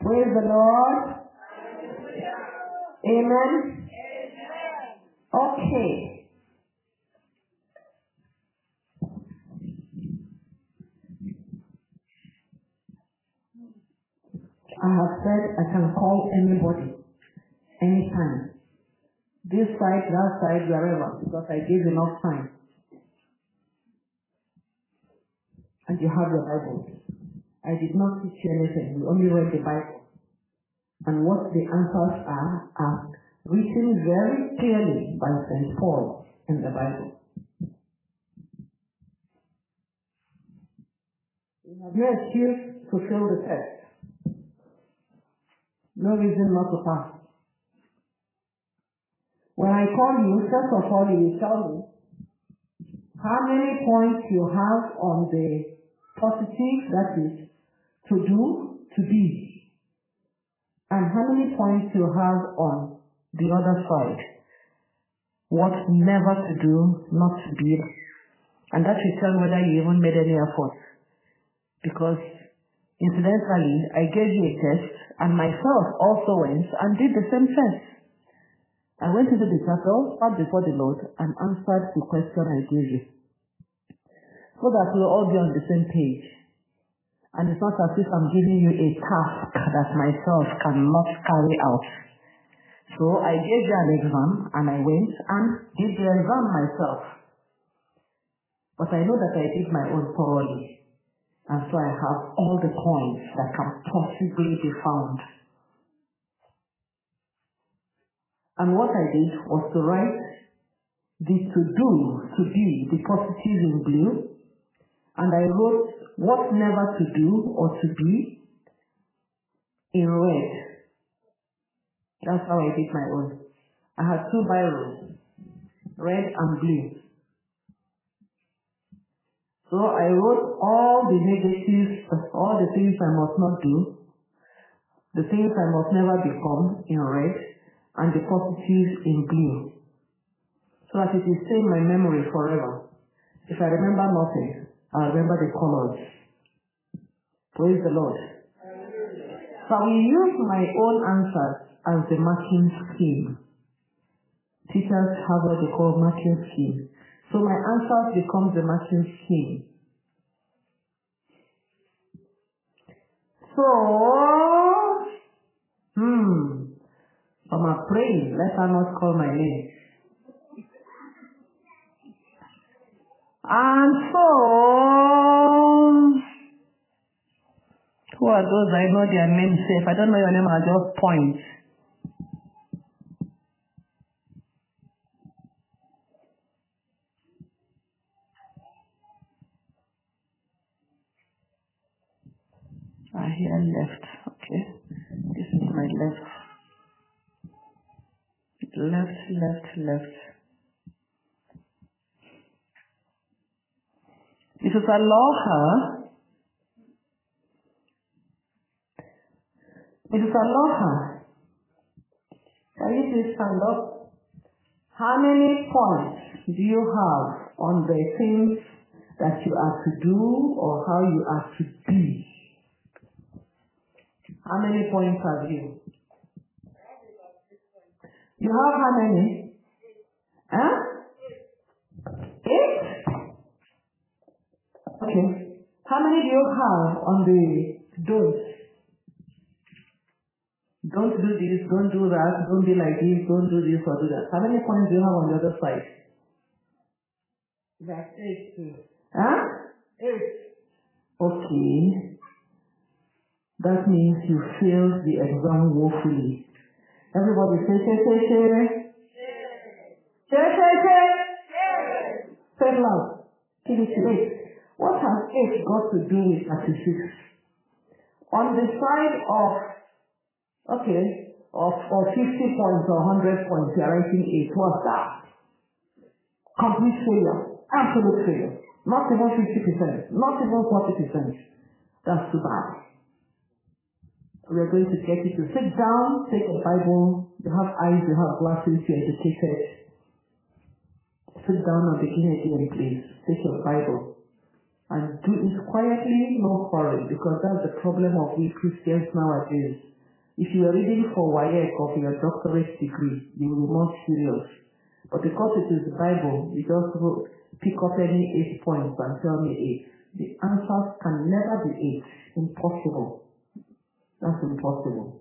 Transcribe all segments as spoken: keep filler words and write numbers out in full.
Praise the Lord. Amen. Okay. I have said I can call anybody, anytime. This side, that side, wherever, because I gave enough time. And you have your Bible. I did not teach you anything. We only read the Bible. And what the answers are, are written very clearly by Saint Paul in the Bible. We have no excuse to fail the test. No reason not to pass. When I call you, first of all, you will tell me how many points you have on the positive, that is, to do, to be, and how many points you have on the other side, what never to do, not to be, and that will tell whether you even made any effort. Because incidentally, I gave you a test, and myself also went and did the same test. I went into the chapel, sat before the Lord, and answered the question I gave you, so that we'll all be on the same page. And it's not as if I'm giving you a task that myself cannot carry out. So I gave you an exam, and I went and did the exam myself. But I know that I did my own thoroughly. And so I have all the points that can possibly be found. And what I did was to write the to do, to be, the positive in blue. And I wrote what never to do or to be in red. That's how I did my own. I had two biros, red and blue. So I wrote all the negatives, all the things I must not do, the things I must never become in red, and the positives in blue. So that it will stay in my memory forever. If I remember nothing, I'll remember the colors. Praise the Lord. So I will use my own answers as the marking scheme. Teachers have what they call marking scheme. So my answers become the marking scheme. So, hmm, I'm praying, let her not call my name. And so, who are those? I know their names safe. I don't know your name, I'll just point. Ah, here left. Okay. This is my left. Left, left, left. Missus Aloha. Missus Aloha. Can you please stand up? How many points do you have on the things that you are to do or how you are to be? How many points have you? You have how many? Huh? Eight? Okay. How many do you have on the don'ts? Don't do this, don't do that, don't be like this, don't do this or do that. How many points do you have on the other side? That's eight too. Huh? Eight. Okay. That means you failed the exam woefully. Everybody say, say, say, say. Say, say, say. Say it loud. Give it to eight. What has eight got to do with thirty-six? On the side of, okay, of, of fifty points or one hundred points, you are writing eight. What's that? Complete failure. Absolute failure. Not even fifty percent. Not even forty percent. That's too bad. We are going to get you to sit down, take a Bible. You have eyes, you have glasses, you're educated. Sit down and begin again, please. Take your Bible. And do it quietly, no hurry, because that's the problem of we Christians nowadays. If you are reading for W A E C or for your doctorate degree, you will be more serious. But because it is the Bible, you just go pick up any eight points and tell me eight. The answers can never be eight. Impossible. That's impossible.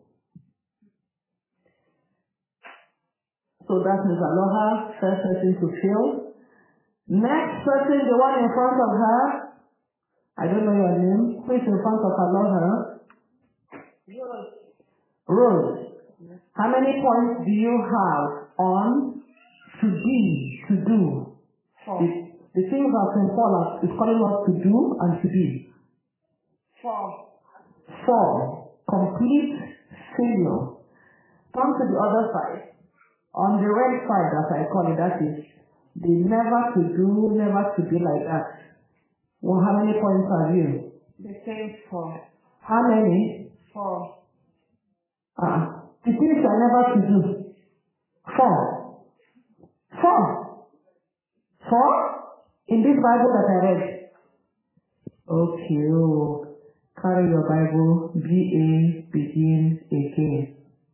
So that means Aloha, first person to fill. Next person, the one in front of her. I don't know your name. Who is in front of Aloha? Rose. Rose. How many points do you have on to be, to do? Four. The, the things that Saint Paul is calling us to do and to be. Four. Four. Complete failure. Come to the other side. On the red side, as I call it, that is the never to do, never to be like that. Well, how many points have you? The same four. How many? Four. Ah, the things are never to do. Four. Four. Four? In this Bible that I read. Okay, oh. Carry your Bible, B A, begin again.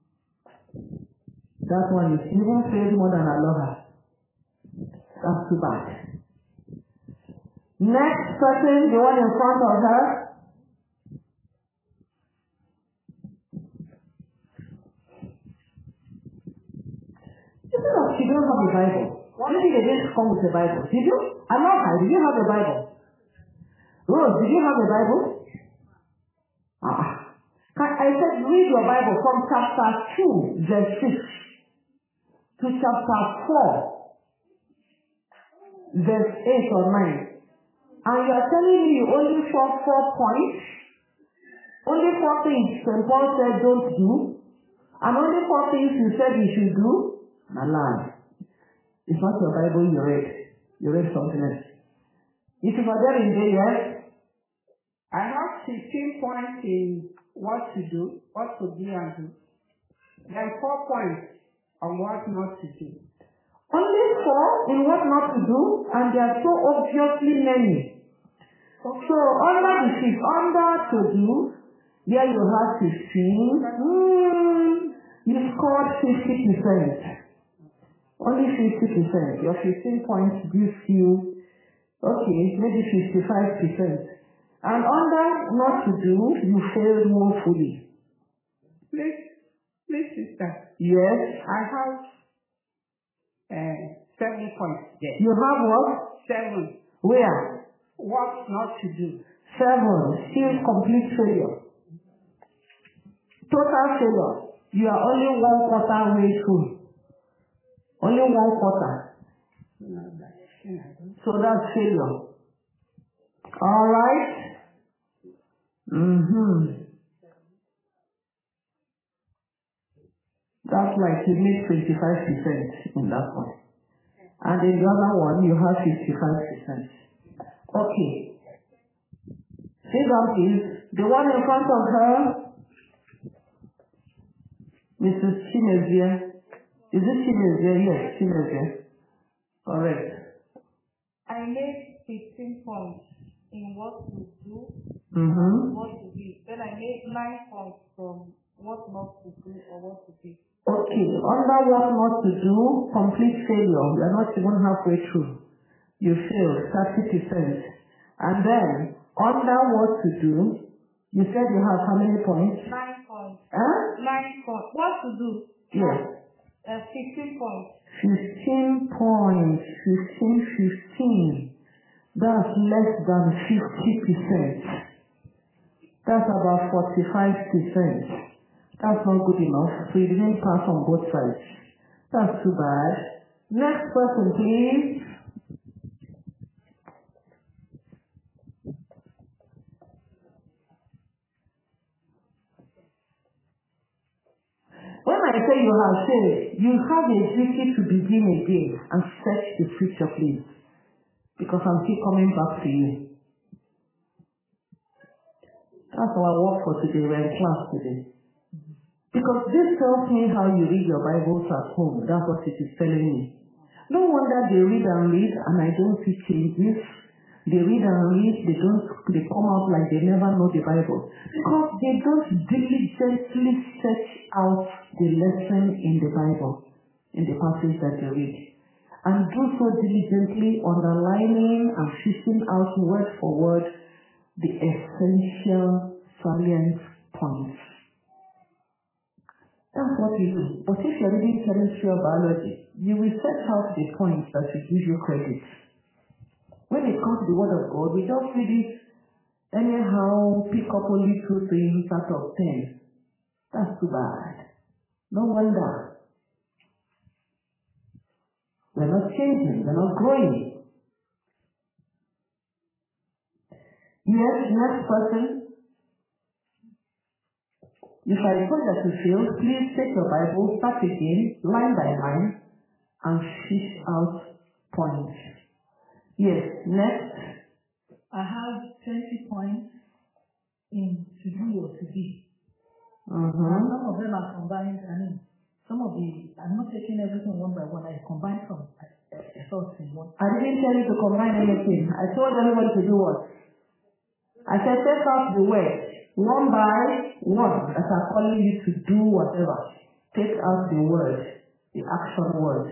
That one is even failed more than Aloha. That's too bad. Next person, the one in front of her. Instead of she don't have a Bible. Maybe they didn't come with a Bible. Did you? Aloha, did you have a Bible? Rose, did you have a Bible? Ah. I said read your Bible from chapter two, verse six. To chapter four, verse eight or nine. And you are telling me you only saw four points? Only four things Saint Paul said don't do? And only four things you said you should do? Na lie. It's not your Bible you read. You read something else. If you are there in there, yes? I have fifteen points in what to do, what to be and do. There are four points on what not to do. Only four in what not to do, and they are so obviously many. Okay. So under the fifth, under to do, there you have fifteen. Hmm, you scored fifty percent. Only fifty percent. Your fifteen points gives you, okay, maybe fifty-five percent. And under not to do, you failed woefully. Please. Please, sister. Yes. I have uh, seven points there. You have what? Seven. Where? What not to do. Seven. Still complete failure. Total failure. You are only one quarter way through. Only one quarter. So that's failure. All right. Mm-hmm. That's like you made twenty-five percent in that one. And in the other one, you have fifty-five percent. Okay. Sit down, please. The one in front of her, Missus Chimezie. Is it Chimezie? Yes, Chimezie. Correct. I made fifteen points in what to do mm-hmm. and what to be. Then I made nine points from what not to do or what to be. Okay, under what not to do, complete failure. You are not even halfway through. You failed thirty percent. And then, under what to do, you said you have how many points? Nine points. Huh? Nine points. What to do? Yes. Uh, fifteen points. Fifteen points. Fifteen, fifteen. That's less than fifty percent. That's about forty-five percent. That's not good enough. So you didn't pass on both sides. That's too bad. Next person, please. When I say you have failed, you have a duty to begin again and search the scripture, please. Because I'm still coming back to you. That's our work for today. We're in class today. Because this tells me how you read your Bibles at home. That's what it is telling me. No wonder they read and read and I don't see changes. They read and read, they don't, they come out like they never know the Bible. Because they don't diligently search out the lesson in the Bible, in the passage that they read. And do so diligently, underlining and fishing out word for word the essential salient points. That's what you do. But if you're reading chemistry or biology, you will search out the points that will give you credit. When it comes to the word of God, we just read it anyhow, pick up only two things out of ten. That's too bad. No wonder. We're not changing, we're not growing. Yes, next person. If I report that you failed, please take your Bible, start again, line by line, and fish out points. Yes, next. I have twenty points in to do or to be. Mm-hmm. And some of them are combined. I mean, some of the, I'm not taking everything one by one. I combine from a thought in one. I didn't tell you to combine anything. I told everybody to do what? I said take out the word. One by one, as I'm calling you to do whatever. Take out the word, the action word.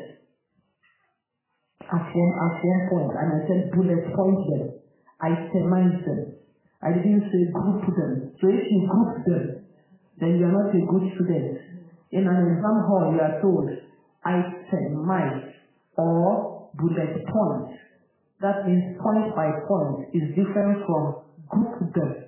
At one, at one point, and I said bullet point them, itemize them. I didn't say group them. So if you group them, then you are not a good student. In an exam hall, you are told itemize or bullet point. That means point by point is different from group them.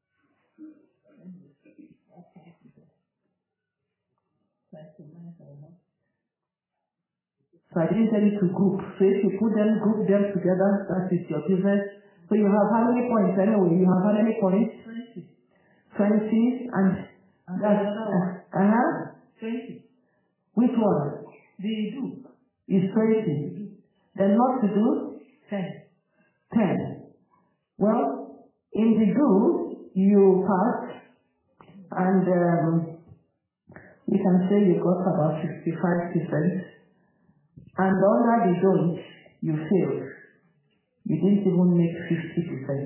So I didn't tell you to group. So if you put them, group them together, that is your business. So you have how many points anyway? You have how many points? twenty. twenty and, And that's, another one. uh, uh-huh. twenty. Which one? The do. Is twenty. Then not to do? ten. ten. Well, in the do, you pass, and um, you can say you got about sixty-five percent. And under the don't, you failed. You didn't even make fifty percent.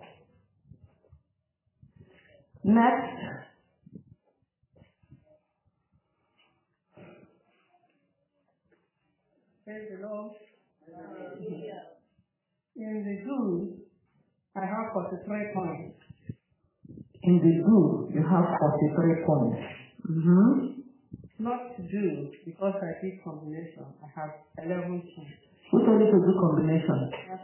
Next. Praise the Lord. In the do, I have forty-three points. In the do, you have forty-three points. Mm-hmm. Not to do, because I did combination, I have eleven points. Who told you to do combination?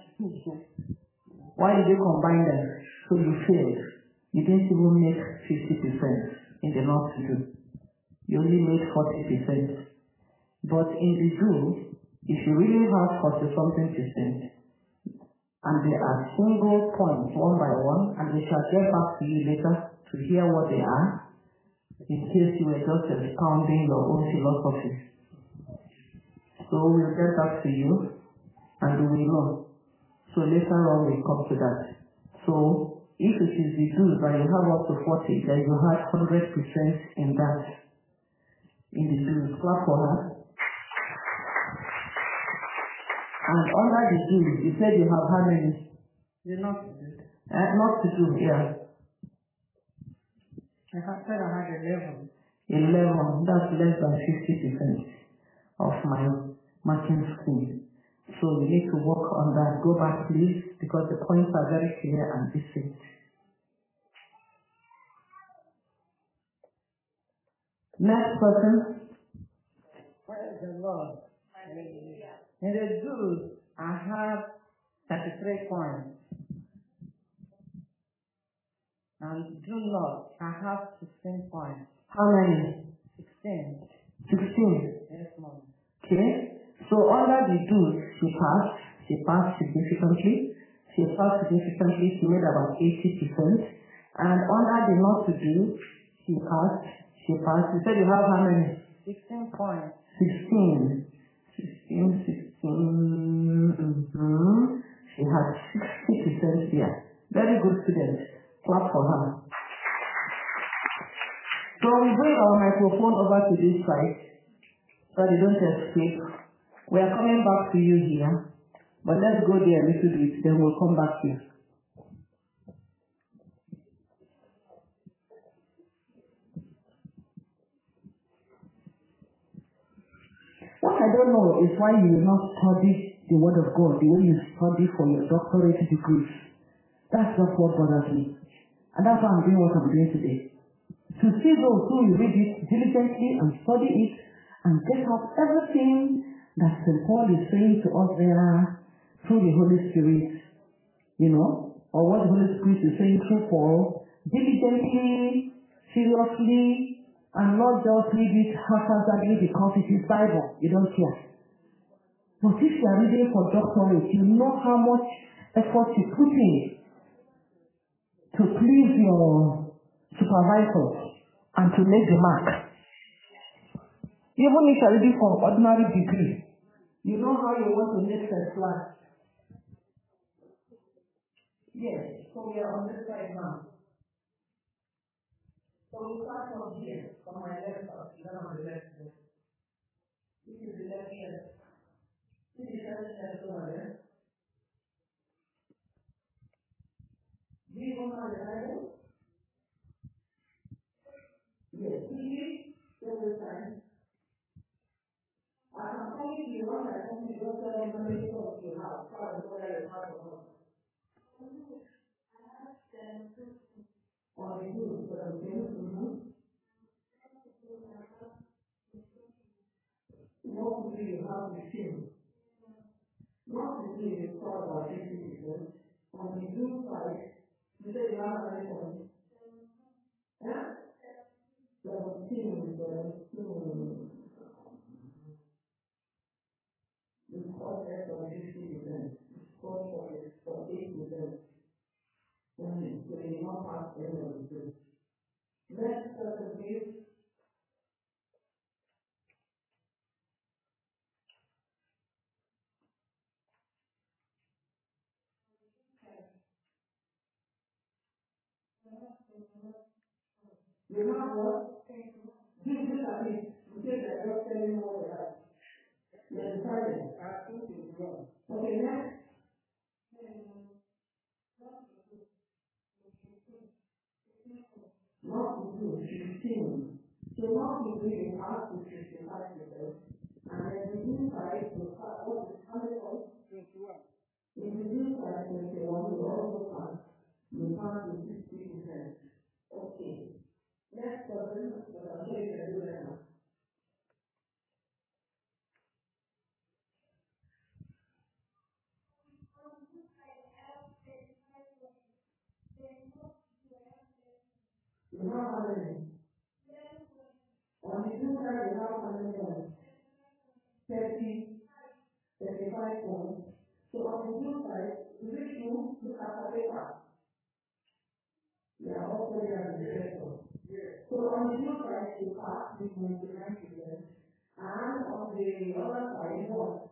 Why did you combine them? So you failed. You didn't even make fifty percent in the not to do. You only made forty percent. But in the do, if you really have forty something percent, and they are single points one by one, and we shall get back to you later to hear what they are, in case you were just expounding your own philosophy. So we'll get back to you, and we will know. So later on we'll come to that. So if it is the do that you have up to forty, then you have one hundred percent in that. In the do, clap for her. And under the do, you said you have how many? The not to do. Uh, not to do, yeah. I have said I had eleven. eleven, that's less than fifty percent of my marking scheme. So you need to work on that. Go back please, because the points are very clear and distinct. Next person. Praise the Lord. In the do, I have thirty-three points. And do not, I have sixteen points. How many? sixteen. sixteen. Yes, ma'am. Okay. So under the do, she passed. She passed significantly. She passed significantly. She made about eighty percent. And under the not to do, she passed. She passed. You said you have how many? sixteen points. sixteen. sixteen, sixteen. Mm-hmm. She had sixty percent here. Very good student. Clap for her. So we bring our microphone over to this side so they don't escape. We are coming back to you here. But let's go there a little bit, then we'll come back here. What I don't know is why you will not study the Word of God the way you study for your doctorate degrees. That's just what bothers me. And that's why I'm doing what I'm doing today. To see those who will read it diligently and study it and get out everything that Saint Paul is saying to us there through the Holy Spirit, you know, or what the Holy Spirit is saying through Paul, diligently, seriously, and not just read it haphazardly because it is Bible. You don't care. But if you are reading for doctorate, you know how much effort you put in to please your supervisors and to make the mark. Even if you are reading for ordinary degree, you know how you want to make first class. Yes, so we are on this side now. So we start from here, from my left side, then on the left side. This is the left side. This is the left side over there. Do you want to know the Bible? Yes, see, this is time. I am telling you what I want to go to the information of your house. How to go there is hard to know. Or you do, but I'm saying to you, what to do, you have to feel. What to do is called about fifty percent. On the blue side, you say you have an iPhone. Yeah? seventeen, seventeen. The cost is on fifty percent. The cost for it for eight percent. And so they not pass any of the two. Next person, please. You have what? This is a bit. You say that you're telling what they have. You're deciding. Okay, next. Not to do fifteen. So not to do you have to fifty-five percent. And then the inside will start what is hundred of twenty-one. In the inside twenty-one you also pass. You pass to sixty percent. Okay. Next person, but I'll show you the do that now. You have how many? On the two side, you have how many points? thirty, thirty-five points. So on the two side, which two? Look at the paper. Yeah, also you have the paper. So on the two side, you pass with ninety-nine percent. And on the other side, what?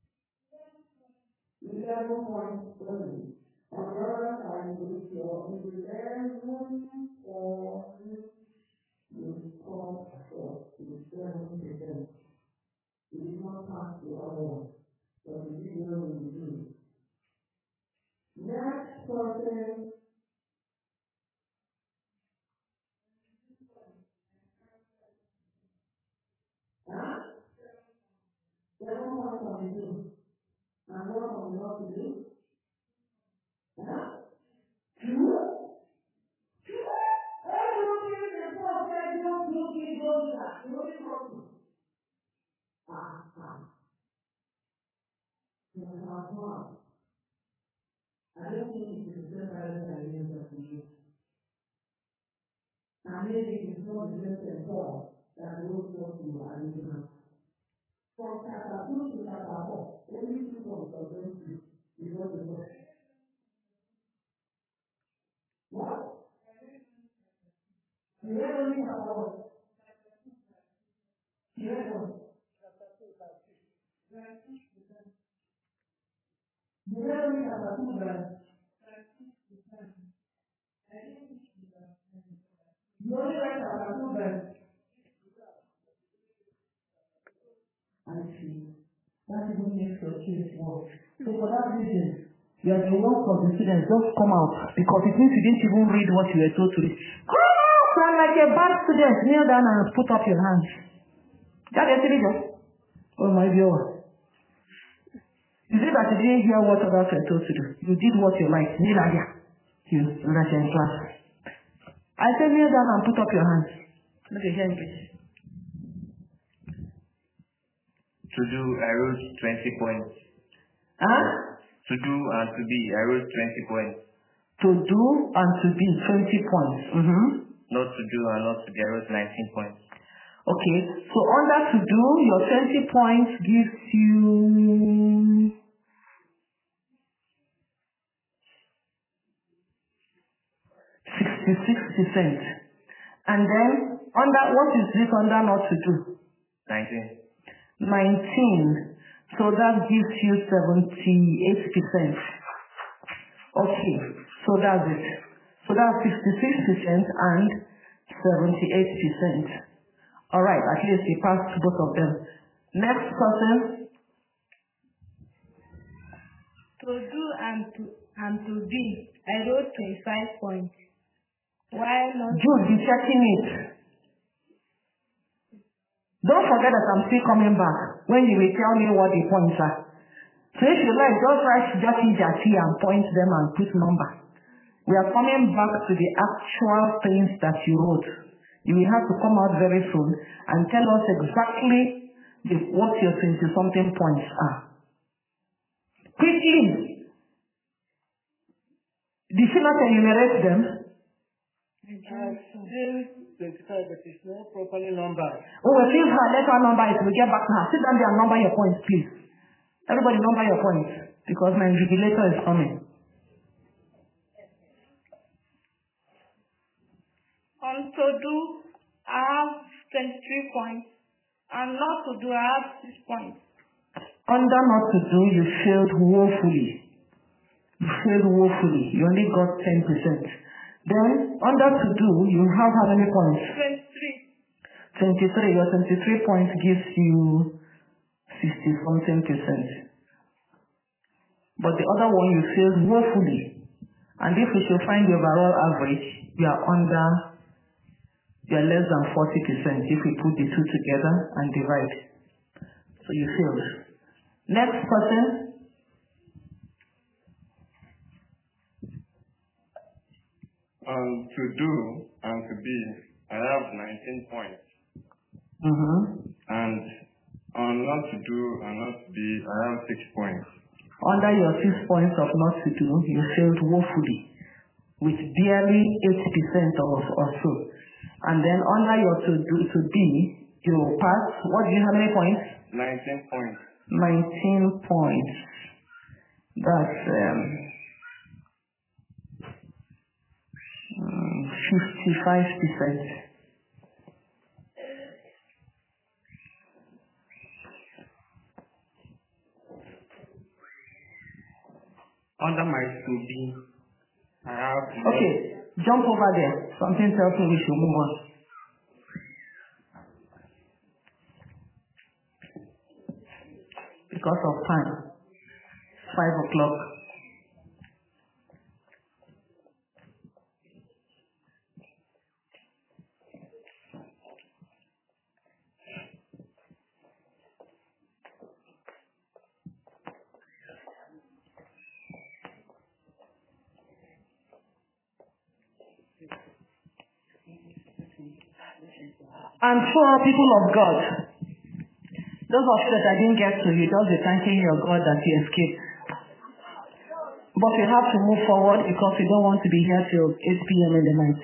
eleven points only. On the other side, you your eleven or you score for seven percent. You did not pass the other one, but you did know what you do. Next person, huh? Seven points on the two. And what on the what to do? Huh? Two? Ah, ah. You have one. I don't think it is the same parents I use as you. And maybe it is not the same form that those ones you are using. From chapter two to chapter four, only two points are going to be before the book. What? You read only chapter one. You read one. You read only chapter two, verse. You only read chapter two, verse. I see. That even makes your case worse. So for that reason, you are the work of the students. Just come out because it means you didn't even read what you were told to read. Come out and like a bad student, kneel down and put up your hands. That is it, just. Oh my God. You see that you didn't hear what others were told to do. You did what you liked. Kneel down. You let in class. I said kneel down and put up your hands. Look at here, please. To do, I wrote twenty points. Huh? To do and to be, I wrote twenty points. To do and to be, twenty points. Mm-hmm. Not to do and not to be, I wrote nineteen points. Okay, so under to do, your twenty points gives you sixty-six percent. And then, under, what is this under not to do? nineteen. nineteen. So that gives you seventy-eight percent. Okay, so that's it. So that's sixty-six percent and seventy-eight percent. Alright, at least you passed both of them. Next person. To do and to and to be, I wrote twenty-five points. Why not? Jude, be checking it. Don't forget that I'm still coming back when you will tell me what the points are. So if you like, just write Jati Jati and point them and put number. We are coming back to the actual things that you wrote. You will have to come out very soon and tell us exactly the, what your twenty-something points are. Quickly. Did you not enumerate them? twenty-five, but it's not properly numbered. Oh, well, leave her. Let her number it. We'll get back to her. Sit down there and number your points, please. Everybody number your points because my invigilator is coming. On to do, I have twenty-three points. And not to do, I have six points. Under not to do, you failed woefully. You failed woefully. You only got ten percent. Then, under to do, you have how many points? twenty-three. twenty-three. Your twenty-three points gives you sixty something percent. But the other one you failed woefully. And if we should find the overall average, you are under, you are less than forty percent if we put the two together and divide. So you failed. Next person. Um, to do and to be, I have nineteen points. Mm-hmm. And on not to do and not to be, I have six points. Under your six points of not to do, you failed woefully with barely eight percent or, or so. And then under your to do to be, you passed, what do you have, many points? nineteen points. nineteen points. That's um, fifty-five percent. Under my to be, I have... Okay, jump over there. Something tells me we should move on. Because of time. Five o'clock. And so, people of God, those of you that I didn't get to, you just be thanking your God that you escaped. But you have to move forward because you don't want to be here till eight p.m. in the night.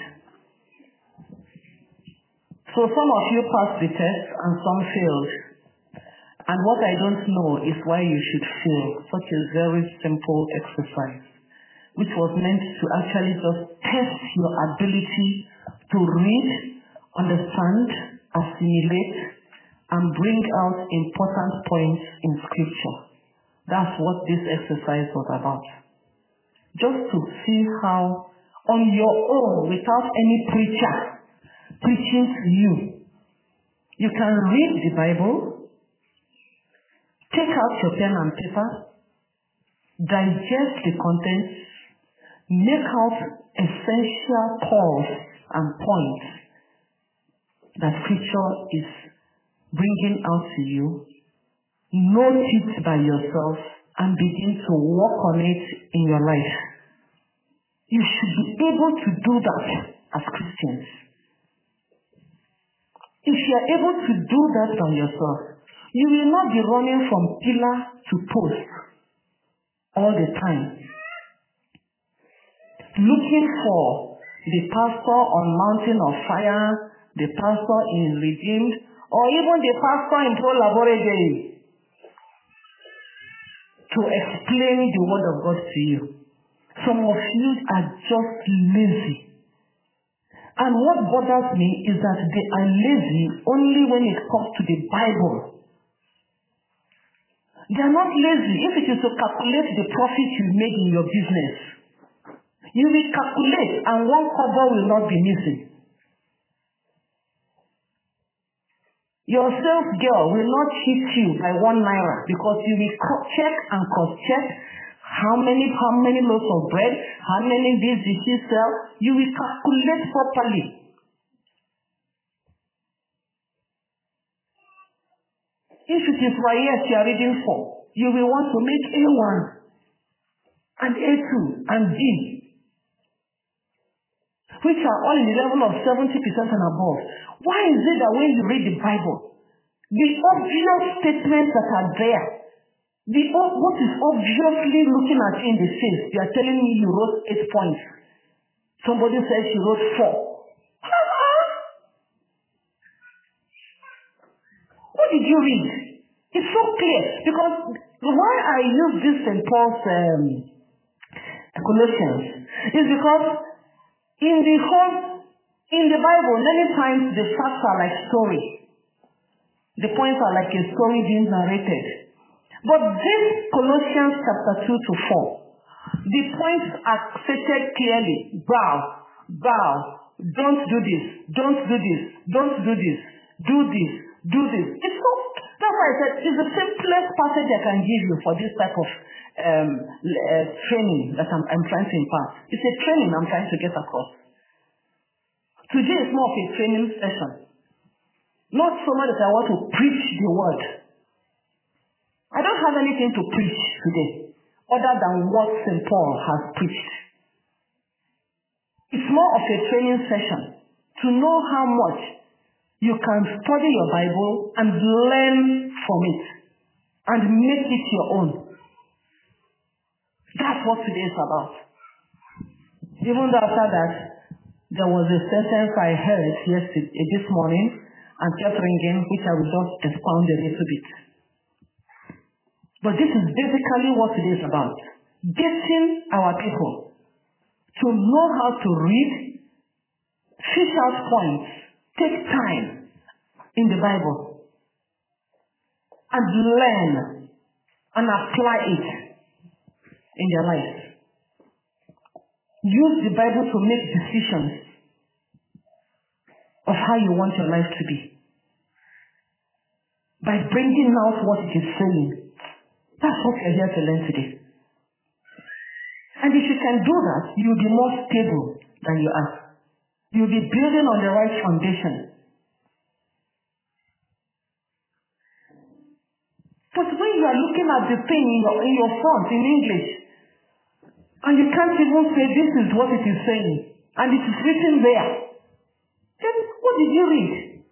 So some of you passed the test and some failed. And what I don't know is why you should fail such a very simple exercise, which was meant to actually just test your ability to read, understand, assimilate, and bring out important points in scripture. That's what this exercise was about. Just to see how, on your own, without any preacher preaching to you, you can read the Bible, take out your pen and paper, digest the contents, make out essential thoughts and points that Scripture is bringing out to you, note it by yourself, and begin to work on it in your life. You should be able to do that as Christians. If you are able to do that by yourself, you will not be running from pillar to post all the time, looking for the pastor on Mountain of Fire, the pastor in Redeemed, or even the pastor in Pro Laboratory to explain the word of God to you. Some of you are just lazy. And what bothers me is that they are lazy only when it comes to the Bible. They are not lazy if it is to calculate the profit you made in your business. You will calculate and one cover will not be missing. Your sales girl will not cheat you by one naira because you will check and cross check how many how many loaves of bread, how many days did she sell. You will calculate properly. If it is Y S you are reading for, you will want to make A one and A two and B, which are all in the level of seventy percent and above. Why is it that when you read the Bible, the obvious statements that are there, the what is obviously looking at in the face, you are telling me you wrote eight points. Somebody says you wrote four. What did you read? It's so clear. Because why I use this Saint Paul's um, Colossians is because in the whole, in the Bible, many times the facts are like story. The points are like a story being narrated. But this Colossians chapter two to four, the points are stated clearly. Bow, bow, don't do this, don't do this, don't do this, do this, do this. It's so, that's why I said it's the simplest passage I can give you for this type of um, uh, training that I'm, I'm trying to impart. It's a training I'm trying to get across. Today is more of a training session. Not so much that I want to preach the word. I don't have anything to preach today other than what Saint Paul has preached. It's more of a training session to know how much you can study your Bible and learn from it and make it your own. That's what today is about. Even after that, there was a sentence I heard yesterday, this morning, and kept ringing, which I will just expound a little bit. But this is basically what it is about. Getting our people to know how to read, fish out points, take time in the Bible, and learn and apply it in their life. Use the Bible to make decisions of how you want your life to be. By bringing out what it is saying. That's what you're here to learn today. And if you can do that, you'll be more stable than you are. You'll be building on the right foundation. But when you are looking at the thing in your, in your front in English, and you can't even say this is what it is saying, and it is written there, then what did you read?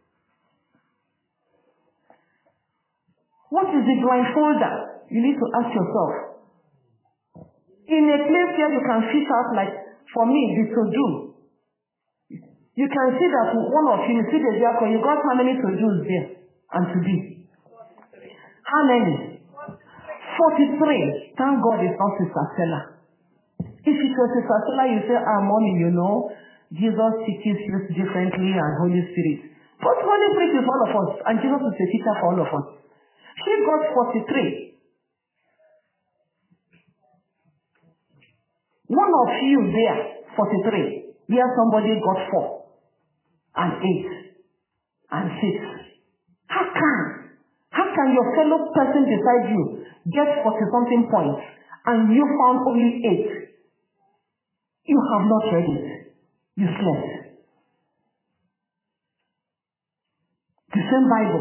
What is the blindfolder? You need to ask yourself. In a place where you can fish out, like for me, the to-do, you can see that one of you, you see the diaconn, you got how many to-dos there and to-be? How many? forty-three. Thank God it's not Sister Stella. If it was Sister Stella, you say, ah, mommy, you know, Jesus teaches you differently and Holy Spirit. But Holy Spirit is all of us, and Jesus is a teacher for all of us. She got forty-three. One of you there, forty-three, where somebody got four, and eight, and six. How can? How can your fellow person beside you get forty-something points, and you found only eight, you have not read it. You slept. The same Bible.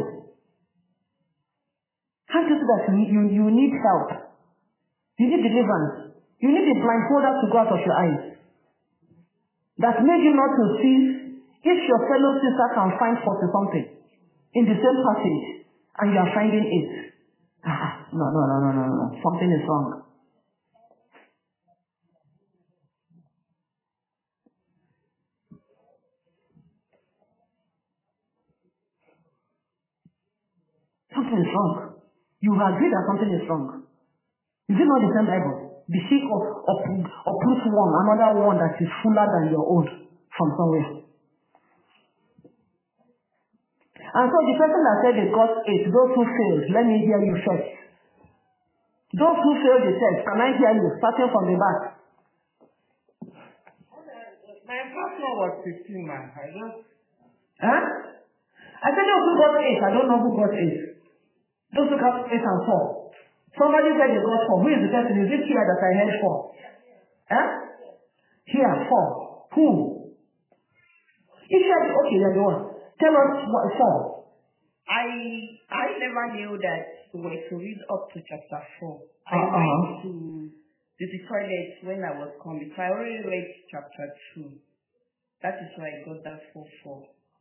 Can't you see that you, you, you need help? You need deliverance. You need a blindfolder to go out of your eyes. That made you not to see if your fellow sister can find forty something in the same passage and you are finding it. Ah, no, no, no, no, no, no. Something is wrong. Something is wrong. You agree that something is wrong. Is it not the same Bible? The seek of, of, of proof one, another one that is fuller than your own from somewhere. And so the person that said they got eight, those who failed, let me hear you first. Those who failed the test, can I hear you starting from the back? My partner was fifteen, man. I just... Huh? I said those who got eight, I don't know who got eight. Those who got eight and four. Somebody said they got four. Who is the person? Is it here that I heard four? Huh? Here, four. Who? If you are, okay, you're the one. Tell us what four. I I never knew that we were to read up to chapter four. I Uh-uh. went to the toilet when I was coming. So I already read chapter two. That is why I got that four four.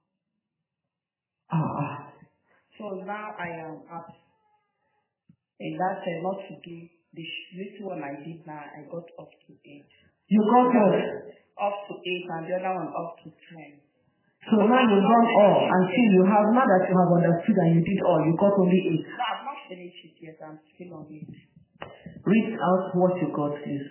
Uh-uh. So now I am up. And that's uh, not to give the sh- little one I did now, I got up to eight. You got what? Up to eight and the other one up to ten. So now you've done all until you have, now that you have understood and you did all, you got only eight. No, I've not finished it yet. I'm still on it. Read out what you got, please.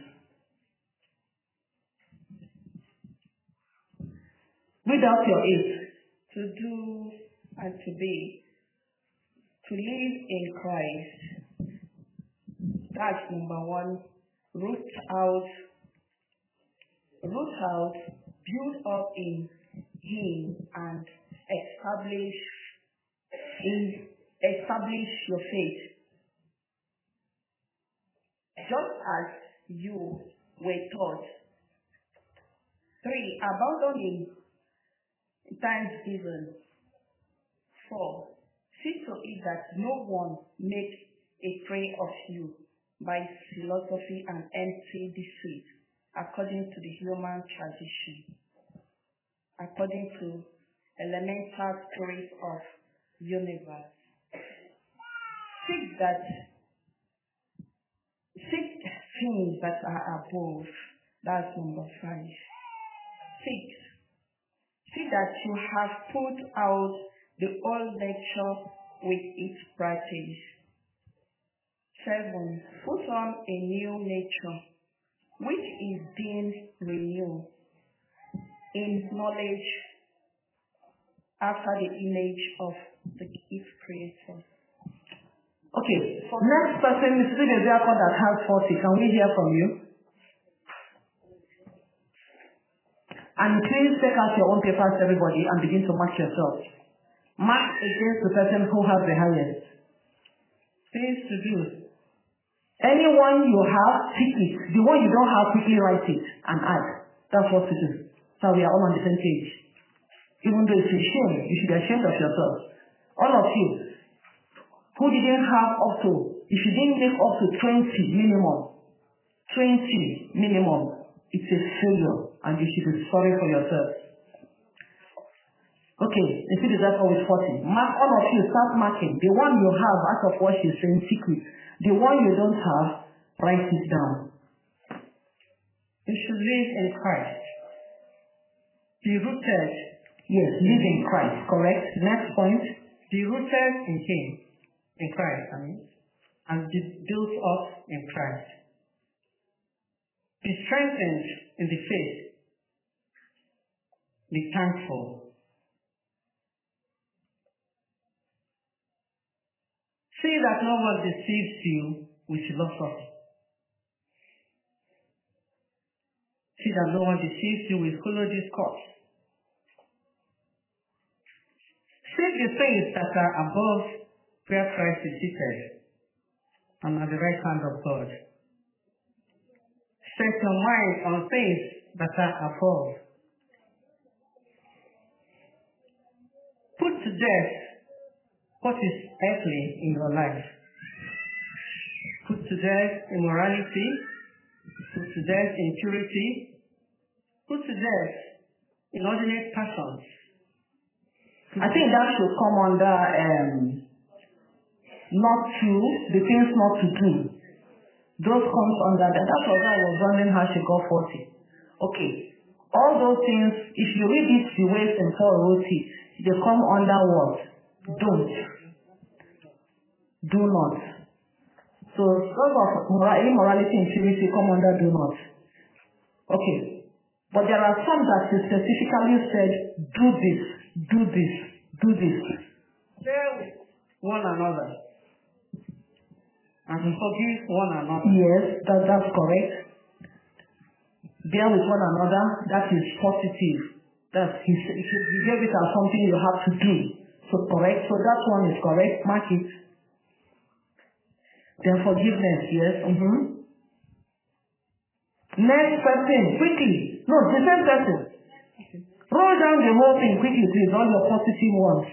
Read out your eight. To do and to be. To live in Christ. That's number one. Root out. Root out. Build up in Him and establish in establish your faith. Just as you were taught. Three, abandoning thanksgiving. Four, see to it that no one make a prey of you by philosophy and empty deceit, according to the human tradition, according to elemental spirit of universe. Seek that seek things that are above. That's number five. Six. See that you have put out the old nature with its practice. Seven. Put on a new nature, which is being renewed in knowledge after the image of the its creator. Okay, next person is the diacon that has forty. Can we hear from you? And please take out your own papers, everybody, and begin to mark yourself. Mark against the person who has the highest. Things to do. Anyone you have, pick it. The one you don't have, quickly write it and add. That's what to do. So we are all on the same page. Even though it's a shame, you should be ashamed of yourself. All of you who didn't have up to, if you didn't make up to twenty minimum, twenty minimum, it's a failure and you should be sorry for yourself. Okay, you see the example with forty. Mark, all of you, start marking. The one you have out of what she's saying secret. The one you don't have, write it down. You should live in Christ. Be rooted. Yes, live in Christ, correct? Next point. Be rooted in Him, in Christ, I mean, and be built up in Christ. Be strengthened in the faith. Be thankful. See that no one deceives you with philosophy. See that no one deceives you with hollow discourse. Seek the things that are above where Christ is seated and at the right hand of God. set your mind on things that are above. Put to death what is earthly in your life. Put to death immorality. Put to death impurity. Put to death inordinate passions. I think that should come under um, not to, the things not to do. Those comes under that. That's what I was wondering how she got forty. Okay. All those things, if you read it the way Saint Paul wrote it, they come under what? Don't. Do not. So those of immorality and impurity come under do not. Okay. But there are some that specifically said, do this, do this, do this. Bear with one another. And forgive one another. Yes, that, that's correct. Bear with one another, that is positive. That's, he, he, he gave it as something you have to do. So correct, so that one is correct, mark it. Then forgiveness, yes. Mm-hmm. Next person, quickly. No, the same person. Roll down the whole thing quickly, please, all your positive ones.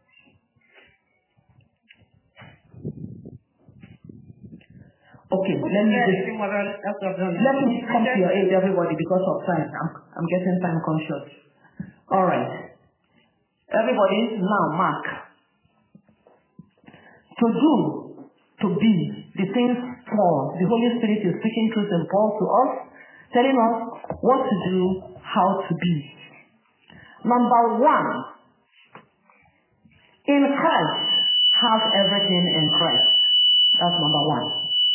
Okay, let me just, let me come to your aid, everybody, because of time. I'm, I'm getting time conscious. All right. Everybody, now mark. To do, to be, the things for the Holy Spirit is speaking through Saint Paul to us, telling us what to do, how to be. Number one, in Christ, have everything in Christ. That's number one.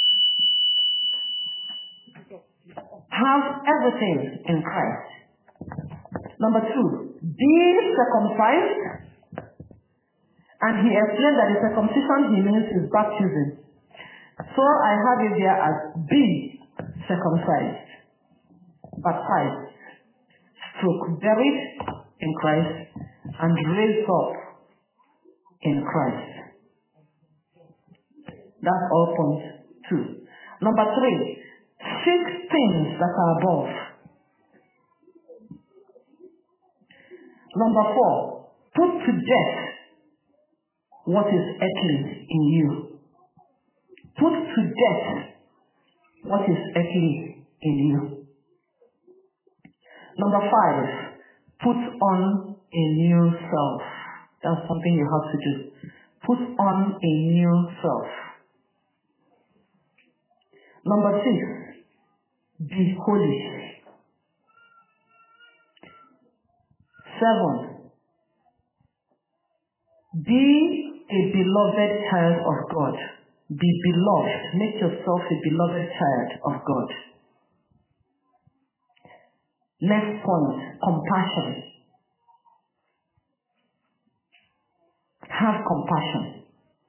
Have everything in Christ. Number two, be circumcised. And he explained that the circumcision he means is baptism. So I have it there as be circumcised, baptized, stroke, buried in Christ, and raised up in Christ. That's all point two. Number three, six things that are above. Number four, put to death what is earthly in you. Put to death what is earthly in you. Number five, put on a new self. That's something you have to do. Put on a new self. Number six, be holy. Seven, be a beloved child of God. Be beloved. Make yourself a beloved child of God. Next point, compassion. Have compassion.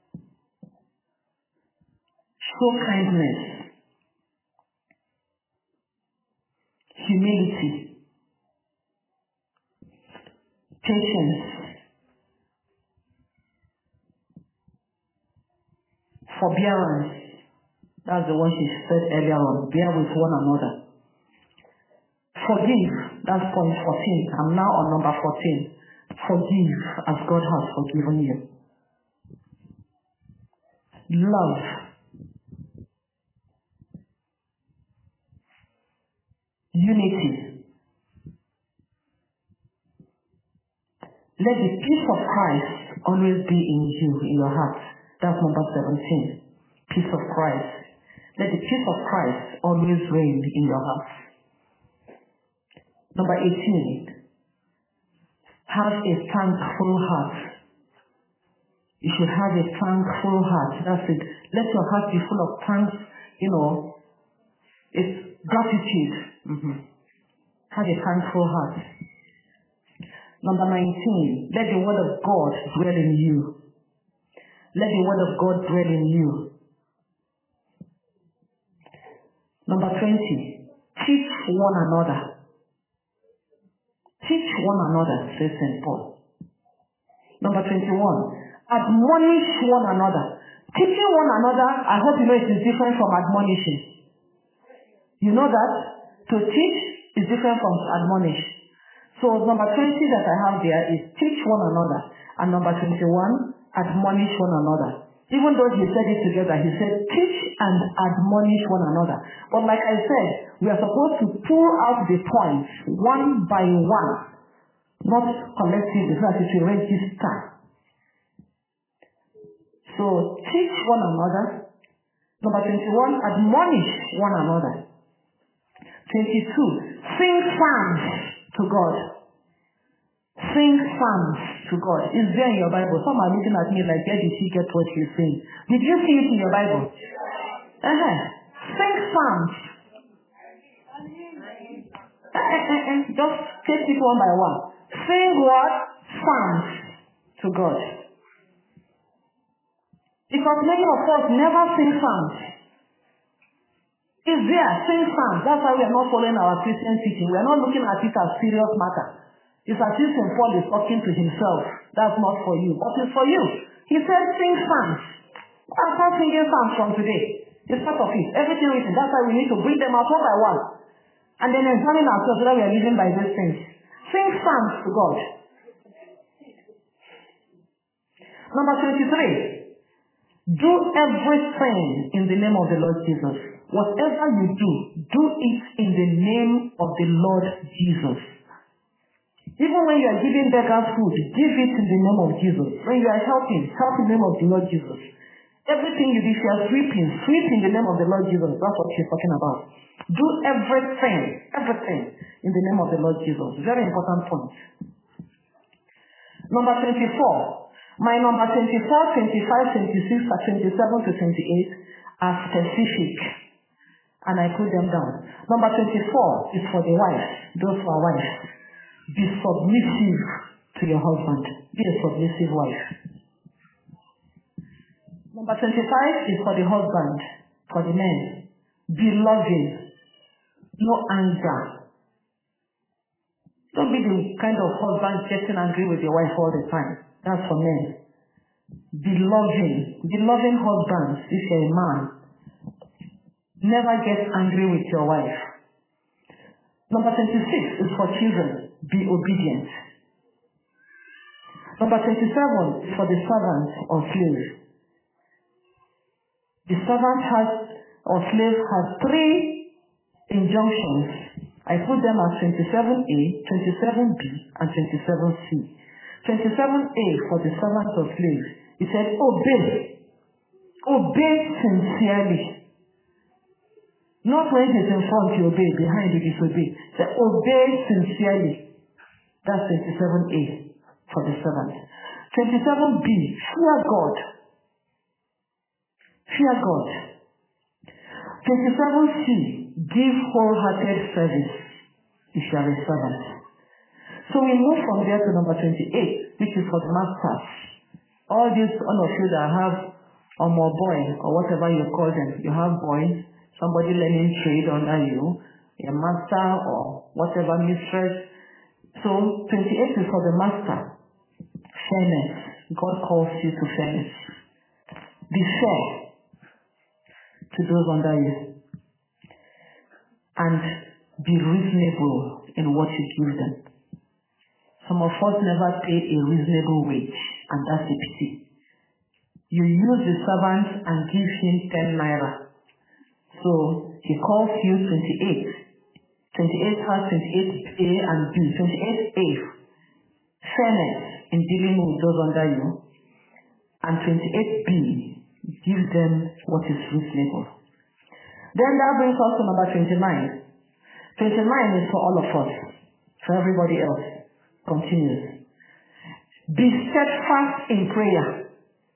Show kindness. Humility. Patience. Forbearance. That's the one she said earlier on. Bear with one another. Forgive. That's point fourteen. I'm now on number fourteen. Forgive as God has forgiven you. Love. Unity. Let the peace of Christ always be in you, in your heart. That's number seventeen. Peace of Christ. Let the peace of Christ always reign in your heart. Number eighteen. Have a thankful heart. You should have a thankful heart. That's it. Let your heart be full of thanks, you know. It's gratitude. Mm-hmm. Have a thankful heart. Number nineteen. Let the word of God dwell in you. Let the word of God dwell in you. Number twenty. Teach one another. Teach one another, says Saint Paul. Number twenty-one. Admonish one another. Teaching one another, I hope you know it is different from admonishing. You know that? To teach is different from to admonish. So number twenty that I have there is teach one another. And number twenty-one, admonish one another. Even though he said it together, he said teach and admonish one another. But like I said, we are supposed to pull out the points one by one, not collectively, so that it will register. So teach one another. Number twenty-one, admonish one another. twenty-two, sing psalms to God. Sing psalms to God. It's there in your Bible. Some are looking at me like, where did she get what she's saying? Did you see it in your Bible? Uh-huh. Sing psalms. Uh-uh-uh. Just take it one by one. Sing what? Psalms to God. Because many of us never sing psalms. It's there, sing psalms. That's why we are not following our Christian teaching. We are not looking at it as serious matter. It's as if Saint Paul is talking to himself. That's not for you, but it's for you. He said, sing psalms. I'm not singing psalms from today. It's part of it. Everything written. That's why we need to bring them out one by one. And then examine ourselves whether we are living by these things. Sing psalms to God. Number twenty-three. Do everything in the name of the Lord Jesus. Whatever you do, do it in the name of the Lord Jesus. Even when you are giving beggars food, give it in the name of Jesus. When you are helping, help in the name of the Lord Jesus. Everything you do, if you are sweeping, sweep in the name of the Lord Jesus. That's what she's talking about. Do everything, everything in the name of the Lord Jesus. Very important point. Number twenty-four. My number twenty-four, twenty-five, twenty-six, twenty-seven to twenty-eight are specific. And I put them down. Number twenty-four is for the wife, those who are wives. Be submissive to your husband. Be a submissive wife. Number twenty-five is for the husband, for the men. Be loving. No anger. Don't be the kind of husband getting angry with your wife all the time. That's for men. Be loving. Be loving husbands if you're a man. Never get angry with your wife. Number twenty-six is for children. Be obedient. Number twenty-seven is for the servant or slave. The servant has or slave has three injunctions. I put them as twenty-seven A, twenty-seven B, and twenty-seven C. twenty-seven A for the servant or slave. He said, obey. Obey sincerely. Not when he's in front you obey, behind you disobey. Say, obey sincerely. That's twenty-seven A for the servant. twenty-seven B, fear God. Fear God. twenty-seven C, give wholehearted service if you are a servant. So we move from there to number twenty-eight, which is for the masters. All these, all of you that have a more boy, or whatever you call them, you have boys, somebody learning trade under you, a master or whatever mistress. So twenty-eight is for the master. Fairness. God calls you to fairness. Be fair to those under you. And be reasonable in what you give them. Some of us never pay a reasonable wage, and that's a pity. You use the servant and give him ten naira. So he calls you twenty-eight. twenty-eight has twenty-eight A and B. twenty-eight A, fairness in dealing with those under you. And twenty-eight B, give them what is reasonable. Then that brings us to number twenty-nine. twenty-nine is for all of us. For everybody else. Continues. Be steadfast in prayer.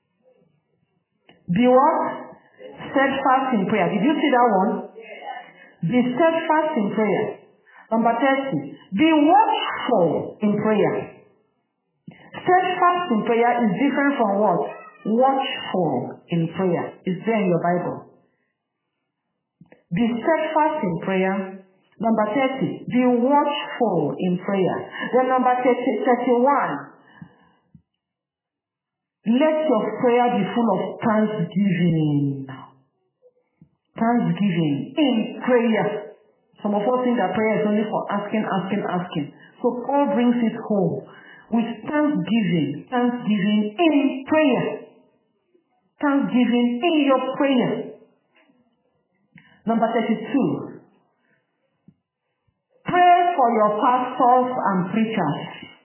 Be what? Steadfast in prayer. Did you see that one? Be steadfast in prayer. Number thirty. Be watchful in prayer. Steadfast in prayer is different from what? Watchful in prayer. It's there in your Bible. Be steadfast in prayer. Number thirty. Be watchful in prayer. Then number thirty, thirty-one. Let your prayer be full of thanksgiving. Thanksgiving in prayer. Some of us think that prayer is only for asking, asking, asking. So Paul brings it home with thanksgiving, thanksgiving in prayer. Thanksgiving in your prayer. Number thirty-two. Pray for your pastors and preachers.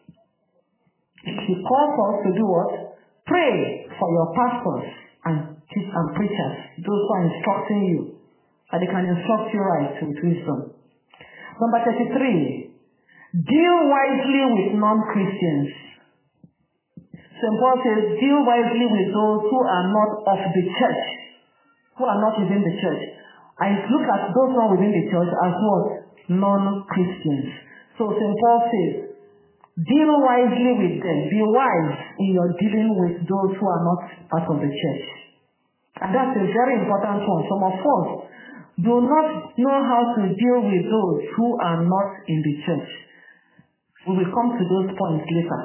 He calls us to do what? Pray for your pastors and, and preachers, those who are instructing you, that they can instruct you right with wisdom. Number thirty-three. Deal wisely with non-Christians. Saint Paul says, deal wisely with those who are not of the church, who are not within the church. I look at those who are within the church as what? Non-Christians. So Saint Paul says, deal wisely with them. Be wise in your dealing with those who are not part of the church. And that's a very important one. Some of us do not know how to deal with those who are not in the church. We will come to those points later.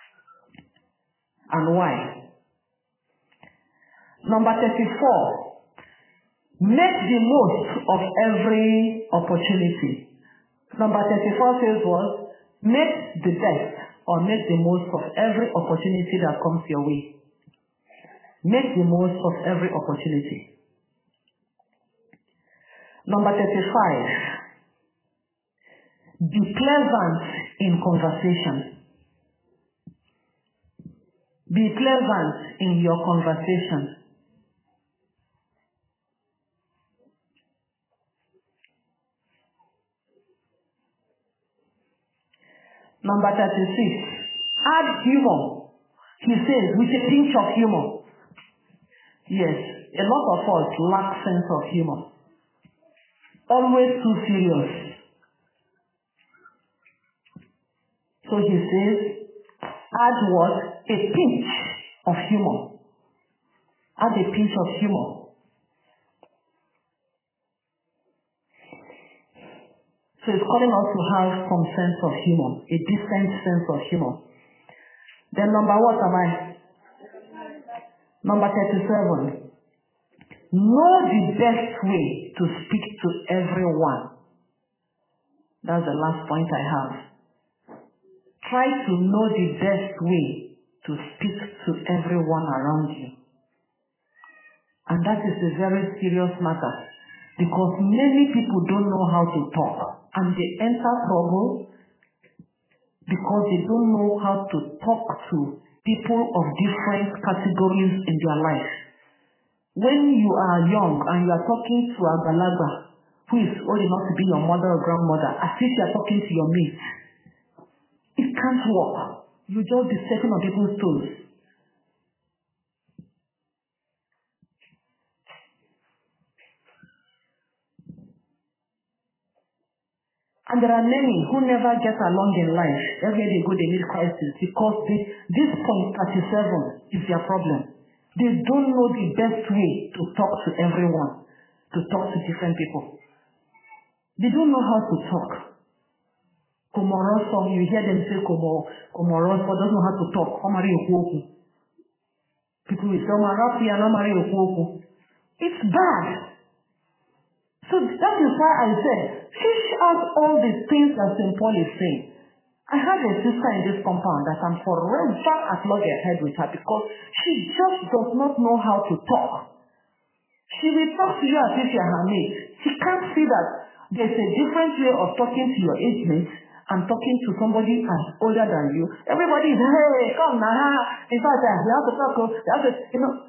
And why? Number thirty-four. Make the most of every opportunity. Number thirty-four says what? Make the best or make the most of every opportunity that comes your way. Make the most of every opportunity. Number thirty-five. Be pleasant in conversation. Be pleasant in your conversation. Number thirty-six. Add humor. He says, with a pinch of humor. Yes, a lot of us lack sense of humor. Always too serious. So he says, add what? A pinch of humor. Add a pinch of humor. So he's calling us to have some sense of humor, a decent sense of humor. Then number what am I? Number thirty-seven. Know the best way to speak to everyone. That's the last point I have. Try to know the best way to speak to everyone around you. And that is a very serious matter because many people don't know how to talk and they enter trouble because they don't know how to talk to people of different categories in their life. When you are young and you are talking to a Galaga who is old enough to be your mother or grandmother, as if you are talking to your mate, it can't work. You just be stepping on people's toes. And there are many who never get along in life. Everywhere they go, they need crisis because they, this point thirty-seven is their problem. They don't know the best way to talk to everyone, to talk to different people. They don't know how to talk. Komoroso, you hear them say Komoroso doesn't know how to talk. People will say, it's bad. So that is why I said, fish out all the things that Saint Paul is saying. I have a sister in this compound that I'm forever at loggerhead with her because she just does not know how to talk. She will talk to you as if you're her mate. She can't see that there's a different way of talking to your age mates and talking to somebody as older than you. Everybody is, hey, come now. In fact, we have to talk, we have to, you know.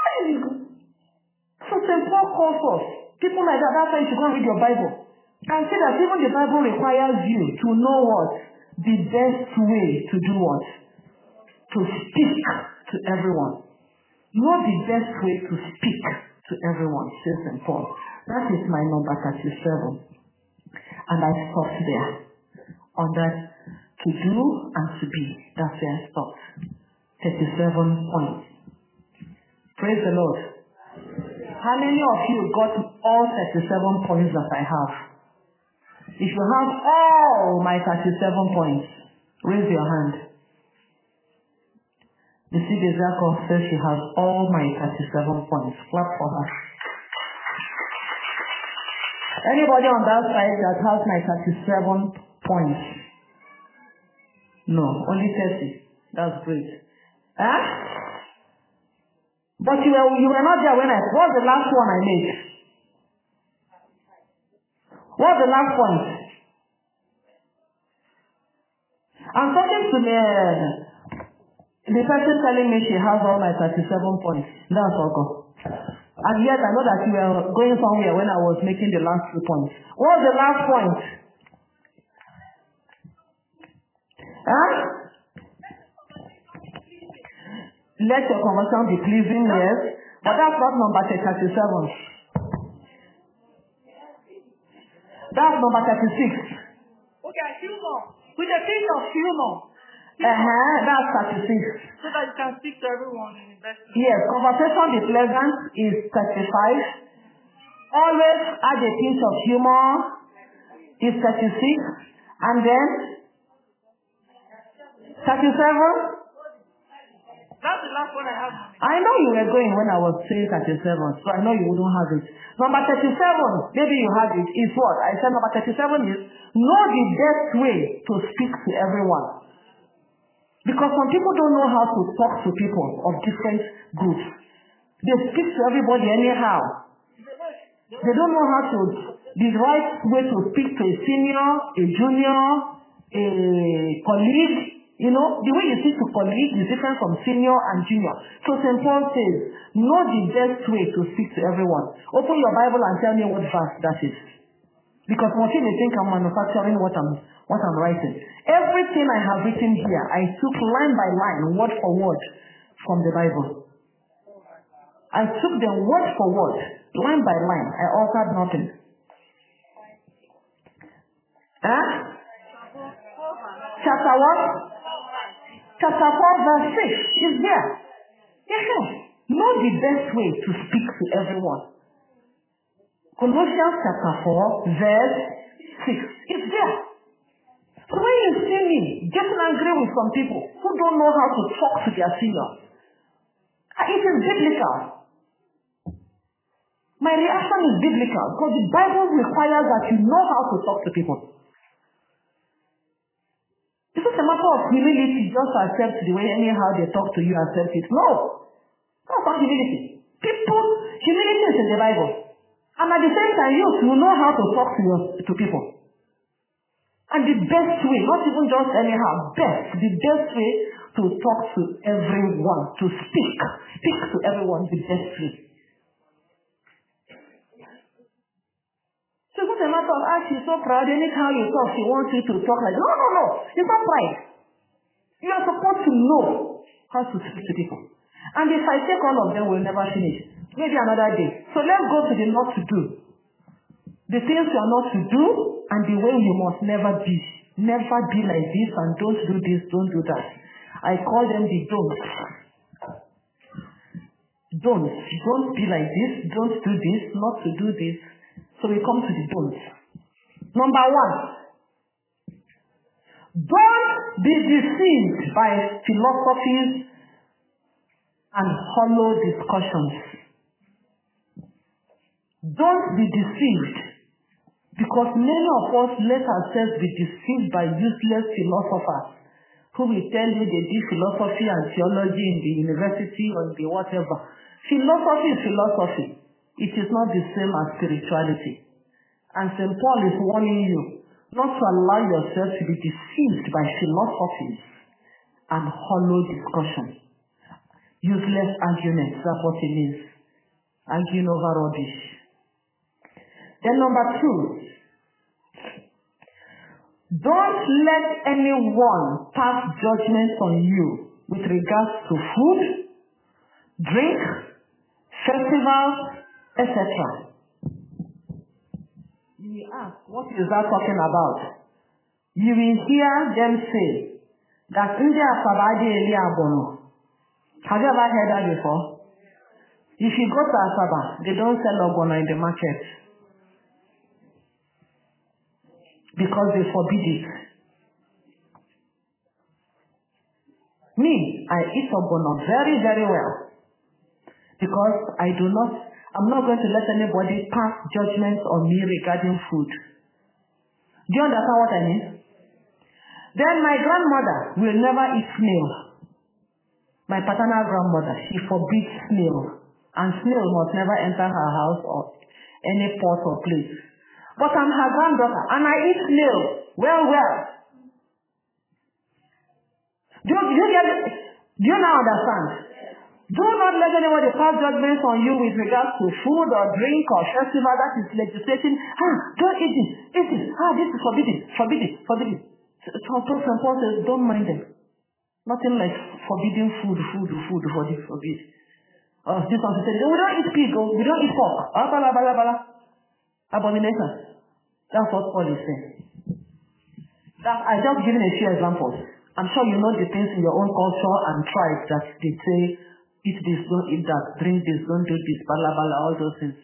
So Saint Paul calls us. People like that, that's why you should go read your Bible. And say that even the Bible requires you to know what? The best way to do what? To speak to everyone. Know the best way to speak to everyone, says Saint Paul. That is my number thirty-seven. And I stopped there. On that, to do and to be. That's where I stopped. thirty-seven points. Praise the Lord. How many of you got all thirty-seven points that I have? If you have all my thirty-seven points, raise your hand. You see, the Zako says she has all my thirty-seven points. Clap for her. Anybody on that side that has my thirty-seven points? No, only thirty. That's great. Huh? But you were, you were not there when I... What's the last one I made? What's the last point? I'm talking to the, the person telling me she has all my thirty-seven points. That's all good. And yet I know that you were going somewhere when I was making the last two points. What's the last point? Huh? Let your conversation be pleasing, yes. But that's not number thirty-seven. That's number thirty-six. Okay, humor. With a pinch of humor. Uh-huh, that's thirty-six. So that you can speak to everyone in investment. Yes, conversation be pleasant is thirty-five. Always add a pinch of humor is thirty-six. And then thirty-seven. That's the last one I have. I know you were going when I was saying thirty-seven, so I know you wouldn't have it. Number thirty-seven, maybe you have it, is what? I said number thirty-seven is know the best way to speak to everyone. Because some people don't know how to talk to people of different groups. They speak to everybody anyhow. They don't know how to, the right way to speak to a senior, a junior, a colleague. You know, the way you speak to colleagues is different from senior and junior. So Saint Paul says, know the best way to speak to everyone. Open your Bible and tell me what verse that is. Because most people may think I'm manufacturing what I'm what I'm writing. Everything I have written here, I took line by line, word for word, from the Bible. I took them word for word, line by line. I altered nothing. Huh? Chapter what? Chapter four, verse six is there. Yes, know the best way to speak to everyone. Colossians chapter four, verse six. It's there. So when you see me getting angry with some people who don't know how to talk to their seniors, it is biblical. My reaction is biblical because the Bible requires that you know how to talk to people. It's not a matter of humility, just accept the way anyhow they talk to you, accept it. No. That's not humility. People, humility is in the Bible. And at the same time, you will know how to talk to your, to people. And the best way, not even just anyhow, best, the best way to talk to everyone, to speak, speak to everyone the best way. So it's not a matter of, ah, she's so proud, anytime you talk, she wants you to talk like, no, no, no, it's not pride. You are supposed to know how to speak to people. And if I take all of them, we'll never finish. Maybe another day. So let's go to the not to do. The things you are not to do and the way you must never be. Never be like this and don't do this, don't do that. I call them the don'ts. Don'ts. Don't be like this, don't do this, not to do this. So we come to the don'ts. Number one. Don't be deceived by philosophies and hollow discussions. Don't be deceived, because many of us let ourselves be deceived by useless philosophers who will tell you they did philosophy and theology in the university or in the whatever. Philosophy is philosophy. It is not the same as spirituality. And Saint Paul is warning you not to allow yourself to be deceived by philosophies and hollow discussions. Useless arguments, that's what it means. Arguing over rubbish. Then number two, don't let anyone pass judgment on you with regards to food, drink, festivals, et cetera. You will ask, what is that talking about? You will hear them say that India Asabadi Eli Abono. Have you ever heard that before? If you go to Asaba, they don't sell Ogbono in the market. Because they forbid it. Me, I eat ogbono very, very well. Because I do not, I'm not going to let anybody pass judgment on me regarding food. Do you understand what I mean? Then my grandmother will never eat snail. My paternal grandmother, she forbids snail. And snail must never enter her house or any pot or place. But I'm her granddaughter and I eat snail. Well, well. Do you, do you get it? Do you now understand? Do not let anybody pass judgments on you with regards to food or drink or festival that is legislating. Ah, don't eat this, eat this. Ah, this is forbidden, forbidden, forbidden. So Saint Paul says, don't mind them. Nothing like forbidding food, food, food, forbid, forbid. Oh, this one said, we don't eat pig, oh, we don't eat pork. Ah, bala, bala, bala. Abomination. That's what Paul is saying. That, I just given a few examples. I'm sure you know the things in your own culture and tribe that they say, eat this, don't eat that, drink this, don't do this, bala, bala, all those things.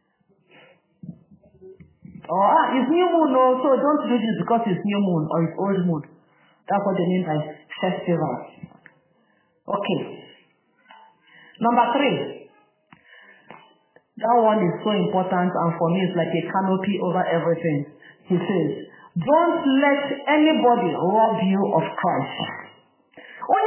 Oh, ah, it's new moon, no, so don't do this because it's new moon or it's old moon. That's what they mean by festival. Okay. Number three. That one is so important and for me it's like a canopy over everything. He says, don't let anybody rob you of Christ. Am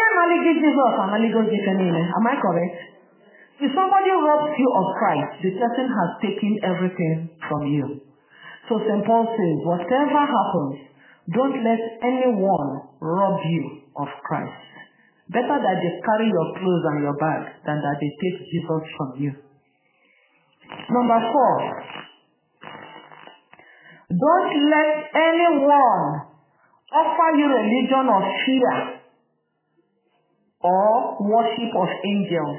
I correct? If somebody robs you of Christ, the person has taken everything from you. So Saint Paul says, whatever happens, don't let anyone rob you of Christ. Better that they carry your clothes and your bag than that they take Jesus from you. Number four, don't let anyone offer you religion of fear or worship of angels.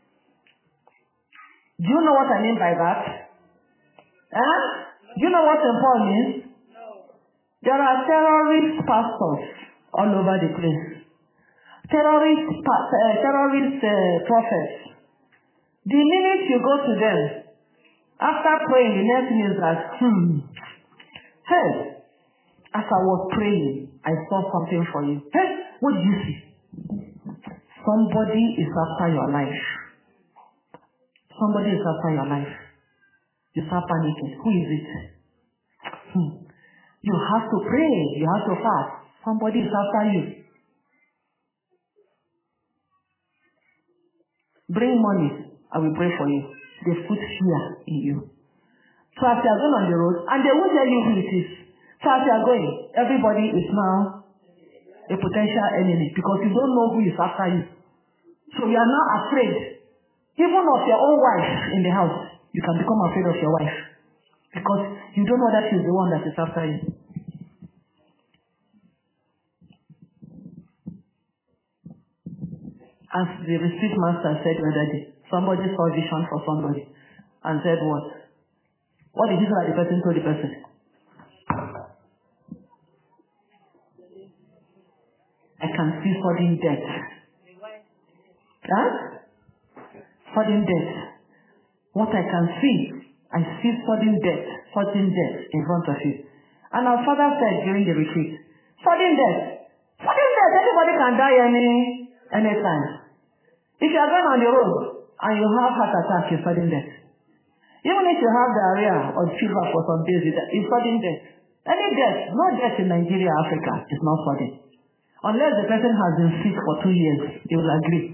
Do you know what I mean by that? Huh? Do you know what Saint Paul means? No. There are terrorist pastors all over the place. Terrorist, uh, terrorist uh, prophets. The minute you go to them, after praying, the next thing is that, hmm, hey, as I was praying, I saw something for you. Hey, what did you see? Somebody is after your life. Somebody is after your life. You start panicking. Who is it? Hmm. You have to pray. You have to fast. Somebody is after you. Bring money. I will pray for you. They put fear in you. So as you are going on the road, and they won't tell you who it is. So as you are going, everybody is now a potential enemy because you don't know who is after you. So you are now afraid. Even of your own wife in the house, you can become afraid of your wife because you don't know that she's the one that is after you. As the retreat master said the other day, somebody saw vision for somebody and said what? What did he say that the person told the person? I can see sudden death. Huh? Sudden death. What I can see, I see sudden death, sudden death in front of you. And our father said during the retreat, sudden death, sudden death, anybody can die any anytime. If you are going on the road and you have heart attack, it's sudden death. Even if you have diarrhea or fever for some days, it's sudden death. Any death, no death in Nigeria, Africa, is not sudden. Unless the person has been sick for two years, they will agree.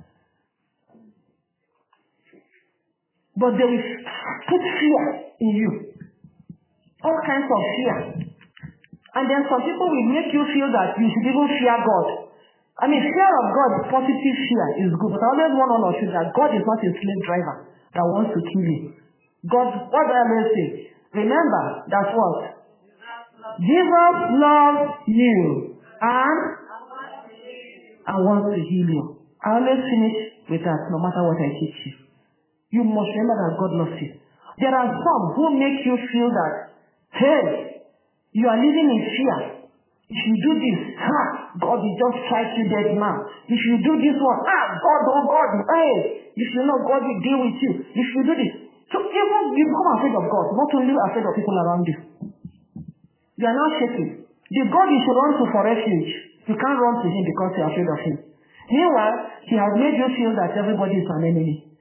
But they will put fear in you. All kinds of fear. And then some people will make you feel that you should even fear God. I mean, fear of God, positive fear is good. But I always want all of you that God is not a slave driver that wants to kill you. God, what do I always say? Remember that what? Jesus loves you and I want to heal you. I always finish with that no matter what I teach you. You must remember that God loves you. There are some who make you feel that, hey, you are living in fear. If you do this, ha, God will just strike you dead now. If you do this one, ah, God, oh God, hey, if you know God will deal with you. If you do this. So even you become afraid of God, not only afraid of people around you. You are now shaking. The God you should run to for refuge, you can't run to him because you are afraid of him. Meanwhile, he has made you feel that everybody is an enemy.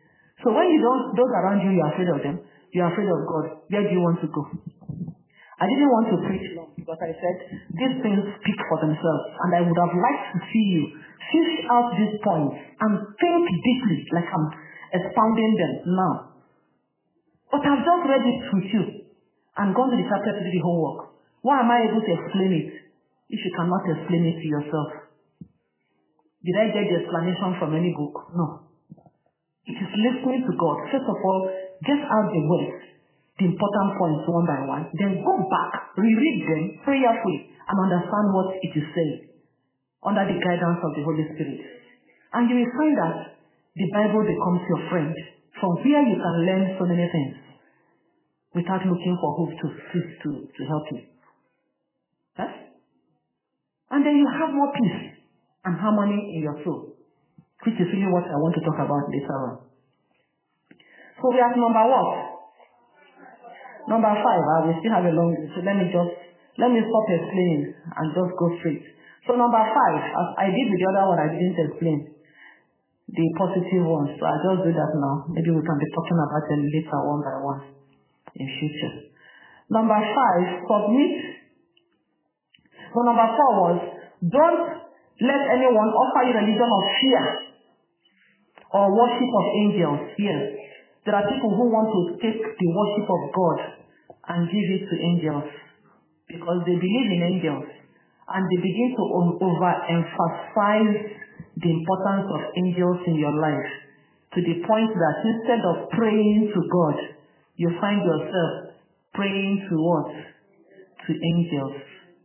So when you don't, those around you, you're afraid of them, you're afraid of God, where do you want to go? I didn't want to preach long because I said these things speak for themselves, and I would have liked to see you fish out these points and think deeply like I'm expounding them now. But I've just read it with you and gone to the chapter to do the homework. Why am I able to explain it if you cannot explain it to yourself? Did I get the explanation from any book? No. It is listening to God. First of all, get out the words, the important points one by one, then go back, reread them prayerfully, and understand what it is saying under the guidance of the Holy Spirit. And you will find that the Bible becomes your friend, from where you can learn so many things without looking for who to, to, to help you. Yes? And then you have more peace and harmony in your soul, which is really what I want to talk about later on. So we have number what? Number five. I will still have a long list, so let me just, let me stop explaining and just go straight. So number five, as I did with the other one, I didn't explain the positive ones, so I'll just do that now. Maybe we can be talking about them later one by one in future. Number five, submit. So number four was, don't let anyone offer you religion of fear or worship of angels. Yes, there are people who want to take the worship of God and give it to angels because they believe in angels, and they begin to overemphasize the importance of angels in your life to the point that instead of praying to God, you find yourself praying to what? To angels.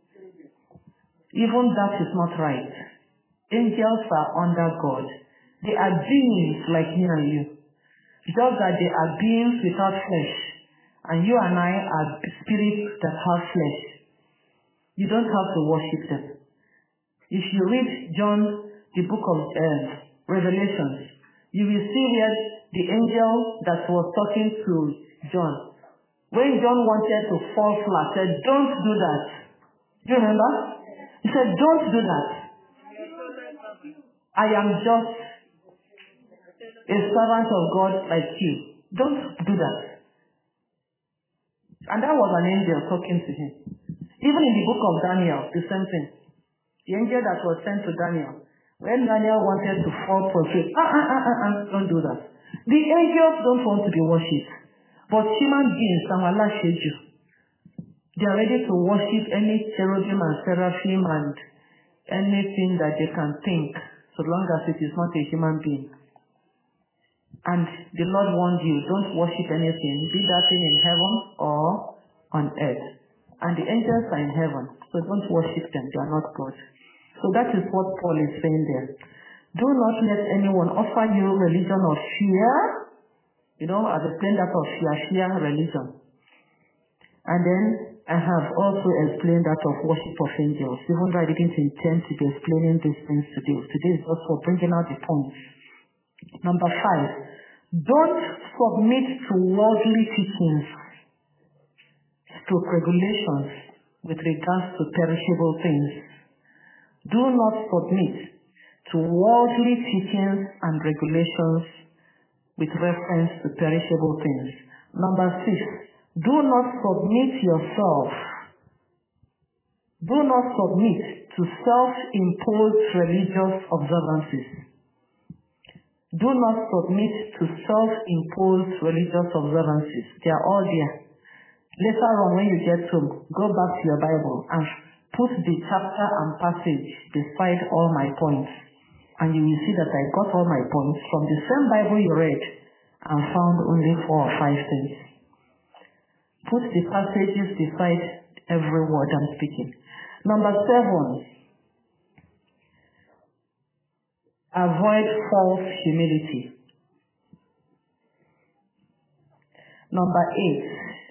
Even that is not right. Angels are under God. They are beings like me and you. Just that they are beings without flesh. And you and I are spirits that have flesh. You don't have to worship them. If you read John, the book of uh, Revelations, you will see where the angel that was talking to John, when John wanted to fall flat, said, don't do that. Do you remember? He said, don't do that. I am just a servant of God like you. Don't do that. And that was an angel talking to him. Even in the book of Daniel, the same thing. The angel that was sent to Daniel, when Daniel wanted to fall prostrate, ah, ah, ah, ah, ah, don't do that. The angels don't want to be worshipped, but human beings, Allah showed you. They are ready to worship any cherubim and seraphim and anything that they can think, so long as it is not a human being. And the Lord warned you, don't worship anything, be that thing in heaven or on earth. And the angels are in heaven, so don't worship them, they are not God. So that is what Paul is saying there. Do not let anyone offer you religion of fear. You know, I've explained that of fear, fear religion. And then I have also explained that of worship of angels, even though I didn't intend to be explaining these things today. Today is just for bringing out the points. Number five, don't submit to worldly teachings, to regulations with regards to perishable things. Do not submit to worldly teachings and regulations with reference to perishable things. Number six, do not submit yourself. Do not submit to self-imposed religious observances. Do not submit to self-imposed religious observances. They are all there. Later on, when you get home, go back to your Bible and put the chapter and passage beside all my points. And you will see that I got all my points from the same Bible you read and found only four or five things. Put the passages beside every word I'm speaking. Number seven, avoid false humility. Number eight,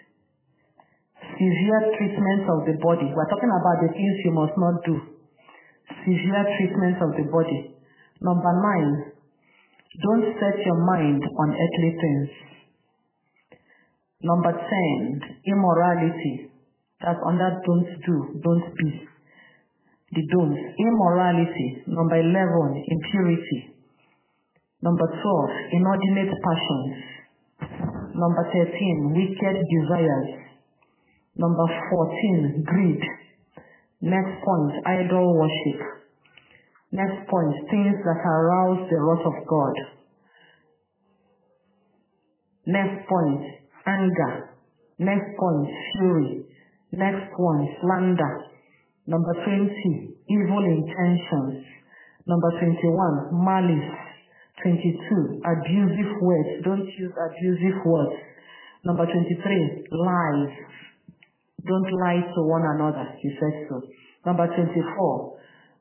severe treatment of the body. We're talking about the things you must not do. Severe treatment of the body. Number nine, don't set your mind on earthly things. Number ten, immorality. That's under don't do, don't be. The don'ts. Immorality. Number eleven, impurity. Number twelve, inordinate passions. Number thirteen, wicked desires. Number fourteen, greed. Next point, idol worship. Next point, things that arouse the wrath of God. Next point, anger. Next point, fury. Next one, slander. Number twenty, evil intentions. Number twenty-one, malice. twenty-two, abusive words. Don't use abusive words. Number twenty-three, lies. Don't lie to one another. He said so. Number twenty-four,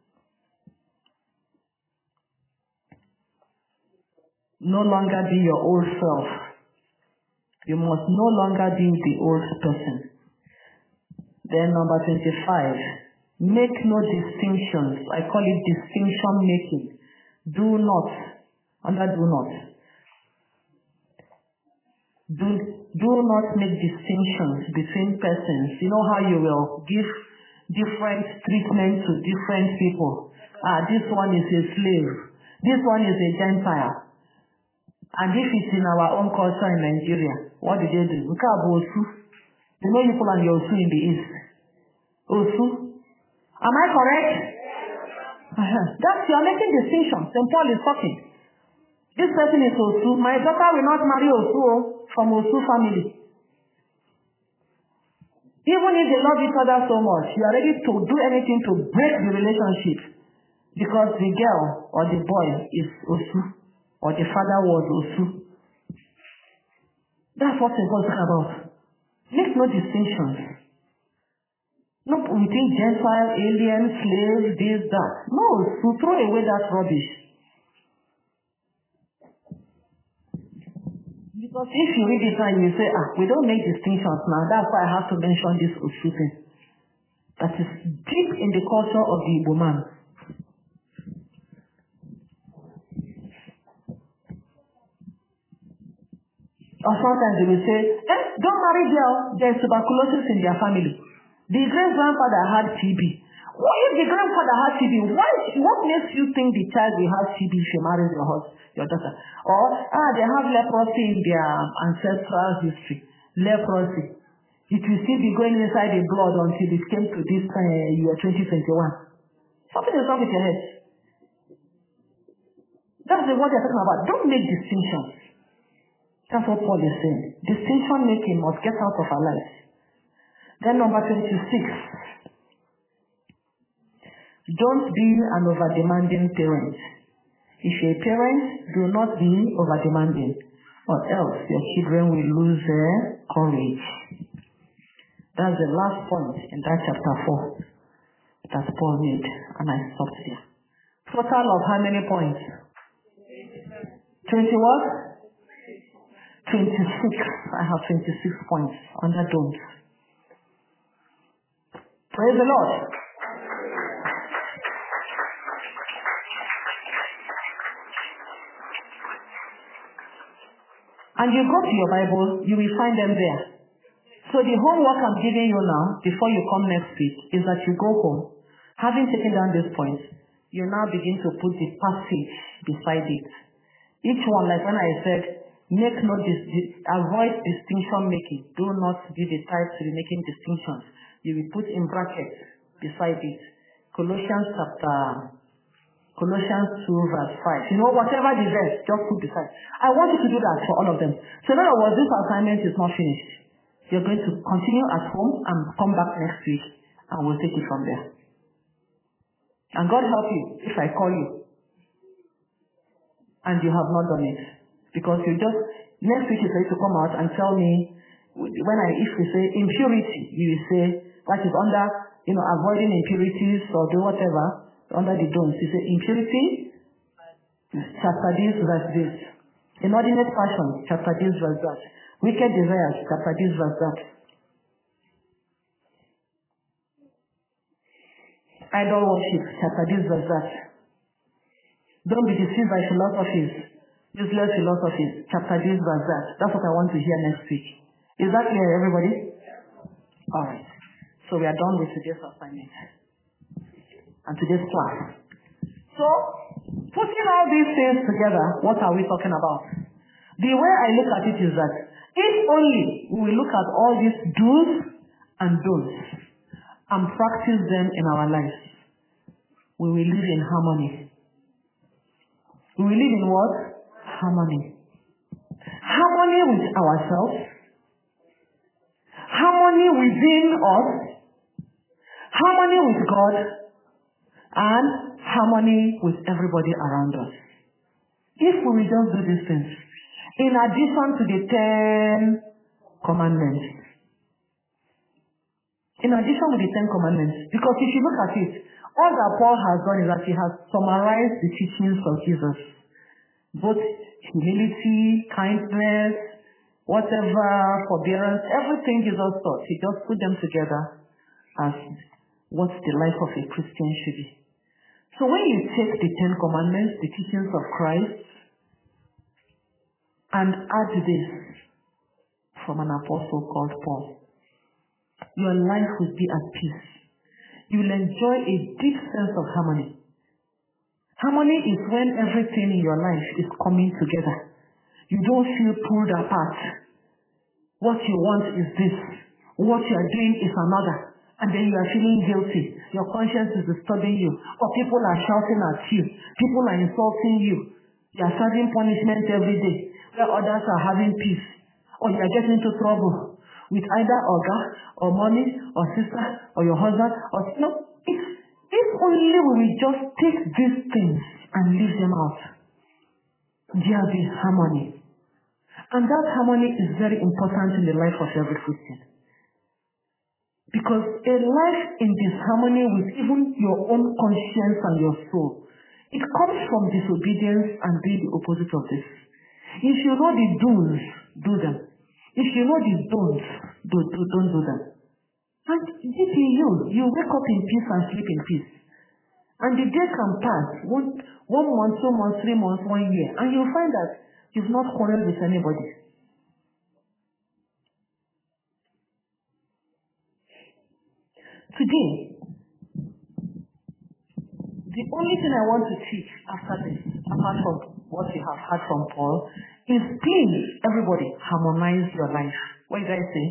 no longer be your old self. You must no longer be the old person. Then number twenty-five, make no distinctions. I call it distinction making. Do not, under do not. Do, do not make distinctions between persons. You know how you will give different treatment to different people. Ah, this one is a slave. This one is a Gentile. And if it's in our own culture in Nigeria, what do they do? You know you call your Osu in the East. Osu. Am I correct? Uh-huh. That's, you're making distinctions. Saint Paul is talking. This person is Osu. My daughter will not marry Osu from Osu family. Even if they love each other so much, you are ready to do anything to break the relationship because the girl or the boy is Osu or the father was Osu. That's what Saint Paul is talking about. Make no distinctions. Not within Gentile, alien, slave, this, that. No, to throw away that rubbish. Because if you read it and you say, ah, we don't make distinctions now, that's why I have to mention this Osu thing. That is deep in the culture of the Igbo man. Or sometimes they will say, eh, don't marry girl, there's tuberculosis in their family. The great-grandfather had T B. What if the grandfather had T B? Why, what makes you think the child will have T B if you marry your husband, your daughter? Or, ah, they have leprosy in their ancestral history. Leprosy. It will still be going inside the blood until it came to this uh, year twenty twenty-one. Something is wrong with your head. That's what they're talking about. Don't make distinctions. That's what Paul is saying. Distinction making must get out of our lives. Then number twenty-six. Don't be an over-demanding parent. If you're a parent, do not be over-demanding, or else your children will lose their courage. That's the last point in that chapter four that Paul made, and I stopped here. Total of how many points? twenty what? twenty-six. I have twenty-six points under don't. Praise the Lord. And you go to your Bible, you will find them there. So the homework I'm giving you now, before you come next week, is that you go home, having taken down these points, you now begin to put the passage beside it. Each one, like when I said, make no dis- dis- avoid distinction making. Do not be the type to be making distinctions. You will put in brackets beside it. Colossians chapter Colossians two verse five. You know, whatever the verse, just put beside. I want you to do that for all of them. So in other words, this assignment is not finished. You're going to continue at home and come back next week and we'll take it from there. And God help you if I call you and you have not done it. Because you just, next week you say to come out and tell me, when I, if we say impurity, you will say, that is under, you know, avoiding impurities or do whatever. Under the don'ts, you say impurity, chapter this, verse this. Inordinate passion, chapter this, verse that. Wicked desires, chapter this, verse that. Idol worship, chapter this, verse that. Don't be deceived by philosophies, useless philosophies, chapter this, verse that. That's what I want to hear next week. Is that clear, everybody? Alright. So we are done with today's assignment. And today's class. So, putting all these things together, what are we talking about? The way I look at it is that if only we look at all these do's and don'ts and practice them in our lives, we will live in harmony. We will live in what? Harmony. Harmony with ourselves, harmony within us, harmony with God, and harmony with everybody around us. If we will just do these things, in addition to the Ten Commandments, in addition to the Ten Commandments, because if you look at it, all that Paul has done is that he has summarized the teachings of Jesus, both humility, kindness, whatever, forbearance, everything Jesus taught. He just put them together as what the life of a Christian should be. So when you take the Ten Commandments, the teachings of Christ, and add this from an apostle called Paul, your life will be at peace. You will enjoy a deep sense of harmony. Harmony is when everything in your life is coming together. You don't feel pulled apart. What you want is this. What you are doing is another. And then you are feeling guilty. Your conscience is disturbing you. Or people are shouting at you. People are insulting you. You are serving punishment every day. Where others are having peace. Or you are getting into trouble with either Oga, or mommy, or sister, or your husband, or no. If, if only we will just take these things and leave them out, there will be harmony. And that harmony is very important in the life of every Christian. Because a life in disharmony with even your own conscience and your soul, it comes from disobedience and being the opposite of this. If you know the do's, do them. If you know the don'ts, do, do, don't do them. And if you, you wake up in peace and sleep in peace. And the day can pass, one, one month, two months, three months, one year, and you'll find that you've not quarreled with anybody. Today, the only thing I want to teach after this, apart from what you have heard from Paul, is please, everybody, harmonize your life. What did I say?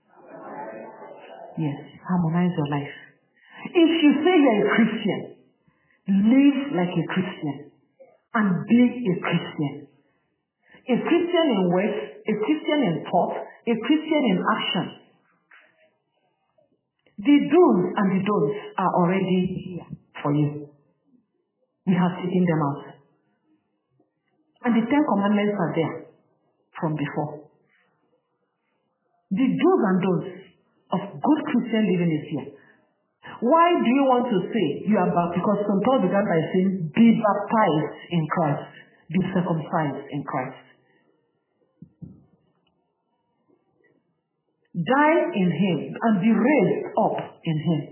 Yes, harmonize your life. If you say you're a Christian, live like a Christian and be a Christian. A Christian in words, a Christian in thought, a Christian in action. The do's and the don'ts are already here for you. We have taken them out. And the Ten Commandments are there from before. The do's and don'ts of good Christian living is here. Why do you want to say you are baptized? Because Saint Paul began by saying, be baptized in Christ, be circumcised in Christ. Die in Him and be raised up in Him.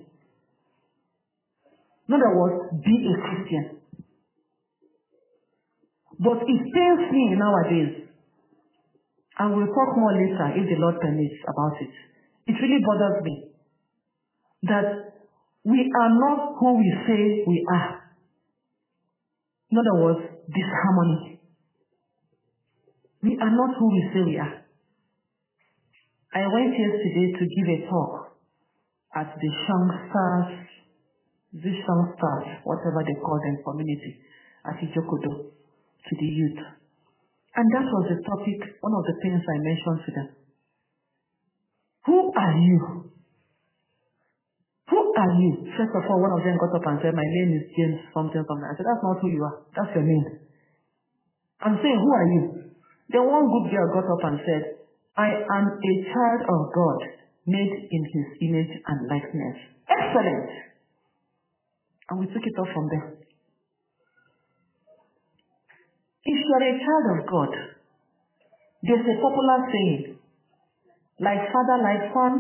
In other words, be a Christian. But it pains me nowadays, and we'll talk more later if the Lord permits about it. It really bothers me that we are not who we say we are. In other words, disharmony. We are not who we say we are. I went yesterday to give a talk at the Shangstars, the Shangstars, whatever they call them, community, at Ijokodo, to the youth. And that was the topic, one of the things I mentioned to them. Who are you? Who are you? First of all, one of them got up and said, my name is James something something. I said, that's not who you are. That's your name. I'm saying, who are you? Then one good girl got up and said, I am a child of God, made in His image and likeness. Excellent. And we took it off from there. If you are a child of God, there's a popular saying, like father, like son,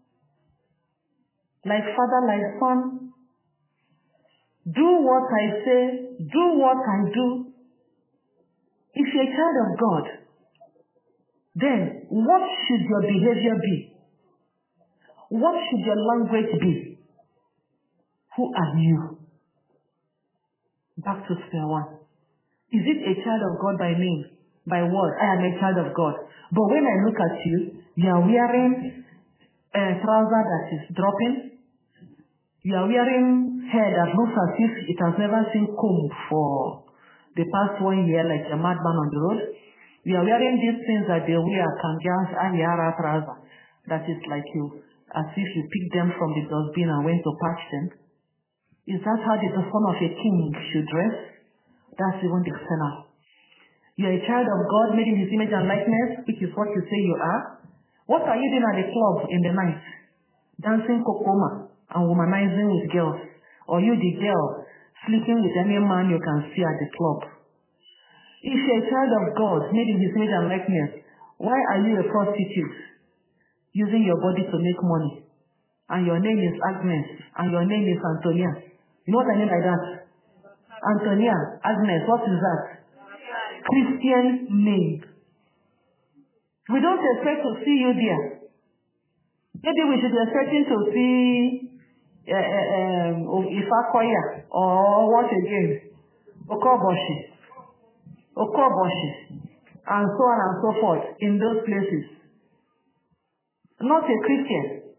like father, like son, do what I say, do what I do. If you're a child of God, then what should your behavior be? What should your language be? Who are you? Back to square one. Is it a child of God by name? By word? I am a child of God. But when I look at you, you are wearing a trouser that is dropping. You are wearing hair that looks as if it has never seen comb for the past one year, like a madman on the road. You are wearing these things that they wear, kanjas and yara trouser. That is like you, as if you picked them from the dustbin and went to patch them. Is that how the son of a king should dress? That's even the external. You are a child of God made in his image and likeness, which is what you say you are. What are you doing at the club in the night? Dancing kokoma and womanizing with girls. Or you the girl sleeping with any man you can see at the club. If you're a child of God made in his image and likeness, why are you a prostitute using your body to make money? And your name is Agnes, and your name is Antonia. You know what I mean by that? Antonia, Agnes, what is that? Christian name. We don't expect to see you there. Maybe we should be expecting to see uh, uh, um, Ifakoya or what again? Okoboshi. Okoboshi. And so on and so forth in those places. Not a Christian.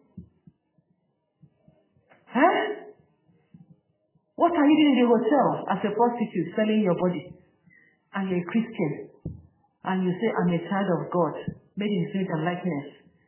Huh? What are you doing in the hotel as a prostitute selling your body? And you're a Christian. And you say, I'm a child of God, made in his image and likeness.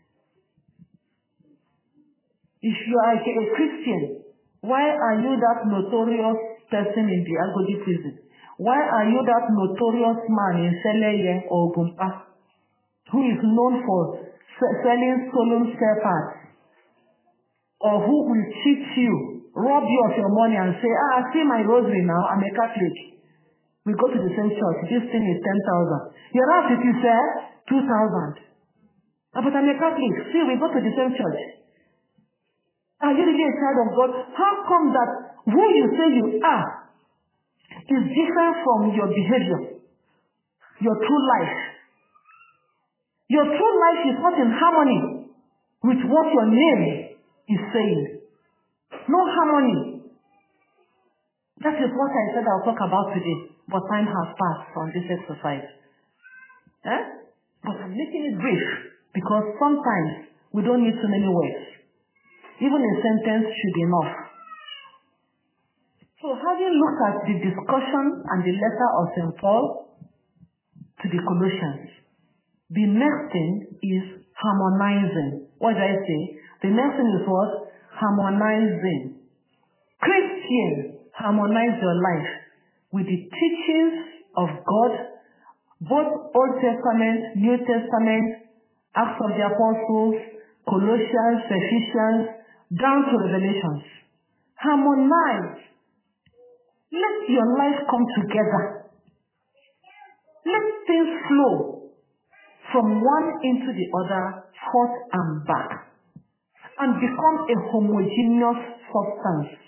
If you are a Christian, why are you that notorious person in the Agodi prison? Why are you that notorious man in Seleye or Gumpa, who is known for selling stolen spare parts? Or who will cheat you, rob you of your money and say, ah, I see my rosary now, I'm a Catholic. We go to the same church, this thing is ten thousand. Your house if you say two thousand. Ah, but I'm a Catholic. See, we go to the same church. Are you really a child of God? How come that who you say you are is different from your behavior, your true life? Your true life is not in harmony with what your name is saying. No harmony. That is what I said I'll talk about today. But time has passed from this exercise. Eh? But I'm making it brief because sometimes we don't need so many words. Even a sentence should be enough. So having looked at the discussion and the letter of Saint Paul to the Colossians, the next thing is harmonizing. What did I say? The next thing is what? Harmonizing. Christians, harmonize your life with the teachings of God, both Old Testament, New Testament, Acts of the Apostles, Colossians, Ephesians, down to Revelations. Harmonize. Let your life come together. Let things flow from one into the other, forth and back, and become a homogeneous substance.